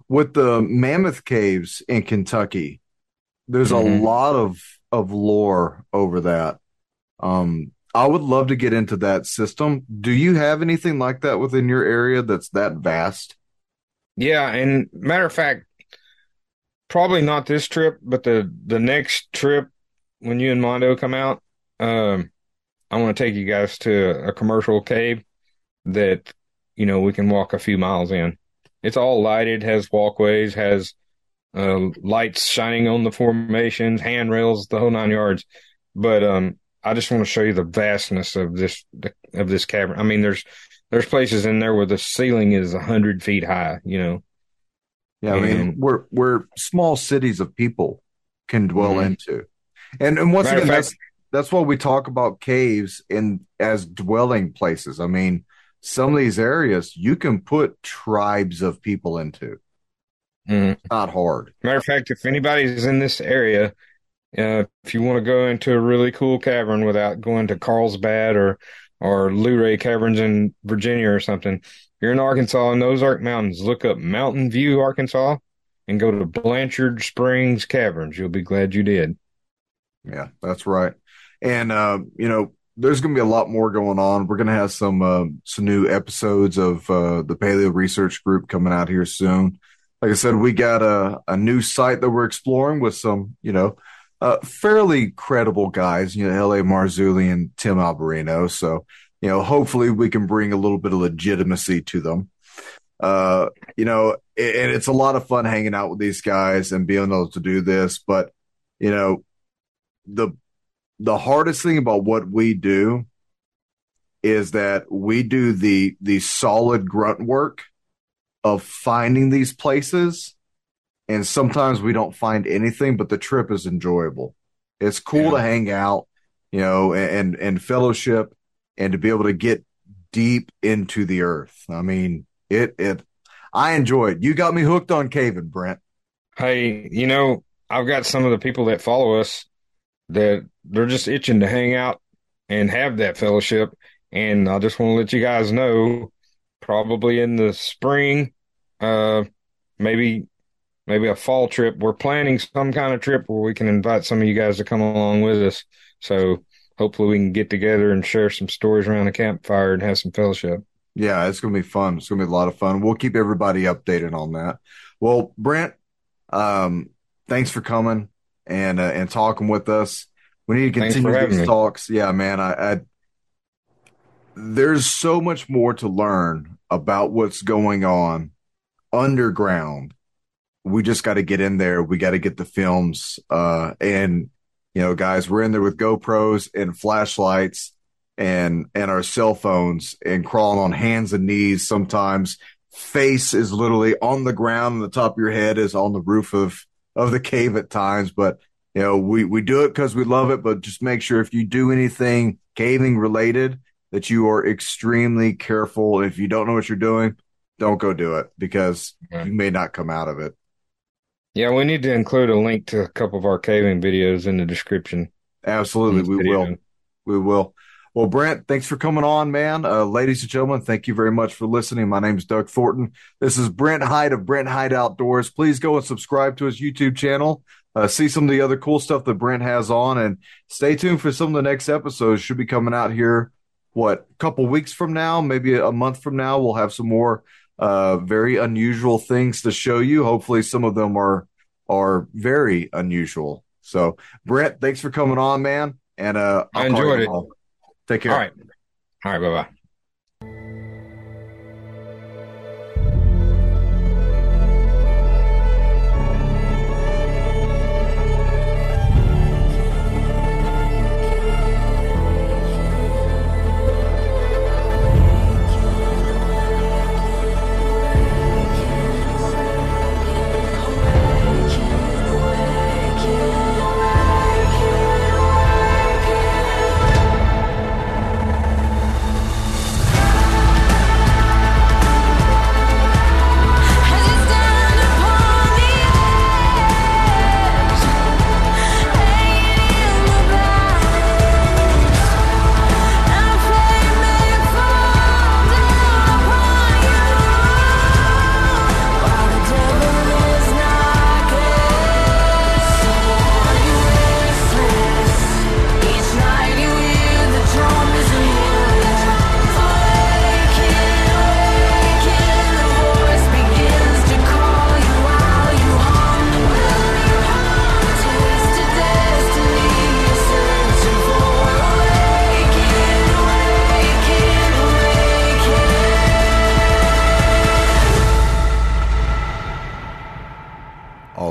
Speaker 1: with the Mammoth Caves in Kentucky, there's
Speaker 5: Mhm.
Speaker 1: a lot of of lore over that. Um, I would love to get into that system. Do you have anything like that within your area that's that vast?
Speaker 5: Yeah, and matter of fact, probably not this trip, but the the next trip when you and Mondo come out, um, I want to take you guys to a commercial cave that you know we can walk a few miles in. It's all lighted, has walkways, has uh, lights shining on the formations, handrails, the whole nine yards. But um, I just want to show you the vastness of this of this cavern. I mean, there's there's places in there where the ceiling is a hundred feet high. You know,
Speaker 1: Yeah, I mean,
Speaker 5: and
Speaker 1: we're we're small cities of people can dwell
Speaker 5: mhm.
Speaker 1: into. And and once
Speaker 5: Matter of
Speaker 1: again,
Speaker 5: fact,
Speaker 1: that's that's why we talk about caves in as dwelling places. I mean, some of these areas you can put tribes of people into.
Speaker 5: mhm.
Speaker 1: Not hard.
Speaker 5: Matter of fact, if anybody's in this area, uh, if you want to go into a really cool cavern without going to Carlsbad or or Luray Caverns in Virginia or something, you're in Arkansas in Ozark Mountains. Look up Mountain View, Arkansas, and go to Blanchard Springs Caverns. You'll be glad you did.
Speaker 1: Yeah, that's right. And uh, you know, there's going to be a lot more going on. We're going to have some uh, some new episodes of uh, the Paleo Research Group coming out here soon. Like I said, we got a, a new site that we're exploring with some, you know, uh, fairly credible guys, you know, L A. Marzulli and Tim Alberino. So, you know, hopefully we can bring a little bit of legitimacy to them. Uh, you know, and it's a lot of fun hanging out with these guys and being able to do this. But, you know, the the hardest thing about what we do is that we do the the solid grunt work of finding these places, and sometimes we don't find anything, but the trip is enjoyable. It's cool
Speaker 5: Yeah.
Speaker 1: to hang out, you know, and and fellowship, and to be able to get deep into the earth. I mean, it it I enjoy it. You got me hooked on caving, Brent.
Speaker 5: Hey, you know, I've got some of the people that follow us that they're just itching to hang out and have that fellowship. And I just want to let you guys know, probably in the spring, uh, maybe maybe a fall trip. We're planning some kind of trip where we can invite some of you guys to come along with us. So hopefully we can get together and share some stories around the campfire and have some fellowship.
Speaker 1: Yeah, it's going to be fun. It's going to be a lot of fun. We'll keep everybody updated on that. Well, Brent, um, thanks for coming and uh, and talking with us. We need to
Speaker 5: Thanks for
Speaker 1: continue
Speaker 5: having
Speaker 1: these
Speaker 5: me.
Speaker 1: talks. Yeah, man, I, I there's so much more to learn about what's going on underground. We just got to get in there. We got to get the films. Uh, and, you know, guys, we're in there with GoPros and flashlights and, and our cell phones and crawling on hands and knees. Sometimes face is literally on the ground and the top of your head is on the roof of, of the cave at times. But, you know, we, we do it because we love it, but just make sure if you do anything caving related that you are extremely careful. If you don't know what you're doing, don't go do it because
Speaker 5: Right.
Speaker 1: you may not come out of it.
Speaker 5: Yeah, we need to include a link to a couple of our caving videos in the description.
Speaker 1: Absolutely, we
Speaker 5: Video.
Speaker 1: will. We will. Well, Brent, thanks for coming on, man. Uh, ladies and gentlemen, thank you very much for listening. My name is Doug Thornton. This is Brent Hyde of Brent Hyde Outdoors. Please go and subscribe to his YouTube channel. Uh, see some of the other cool stuff that Brent has on, and stay tuned for some of the next episodes. Should be coming out here, what, a couple weeks from now, maybe a month from now. We'll have some more uh, very unusual things to show you. Hopefully, some of them are are very unusual. So, Brent, thanks for coming on, man. And uh,
Speaker 5: I
Speaker 1: I'll call you
Speaker 5: enjoyed it.
Speaker 1: tomorrow. Take care.
Speaker 5: All right. All right. Bye bye.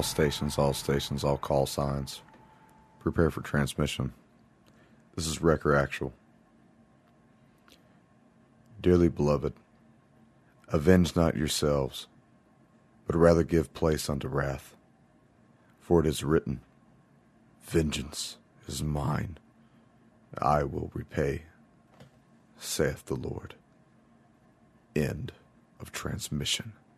Speaker 3: stations, all stations, all call signs. Prepare for transmission. This is Wrecker Actual. Dearly beloved, avenge not yourselves, but rather give place unto wrath. For it is written, vengeance is mine, I will repay, saith the Lord. End of transmission.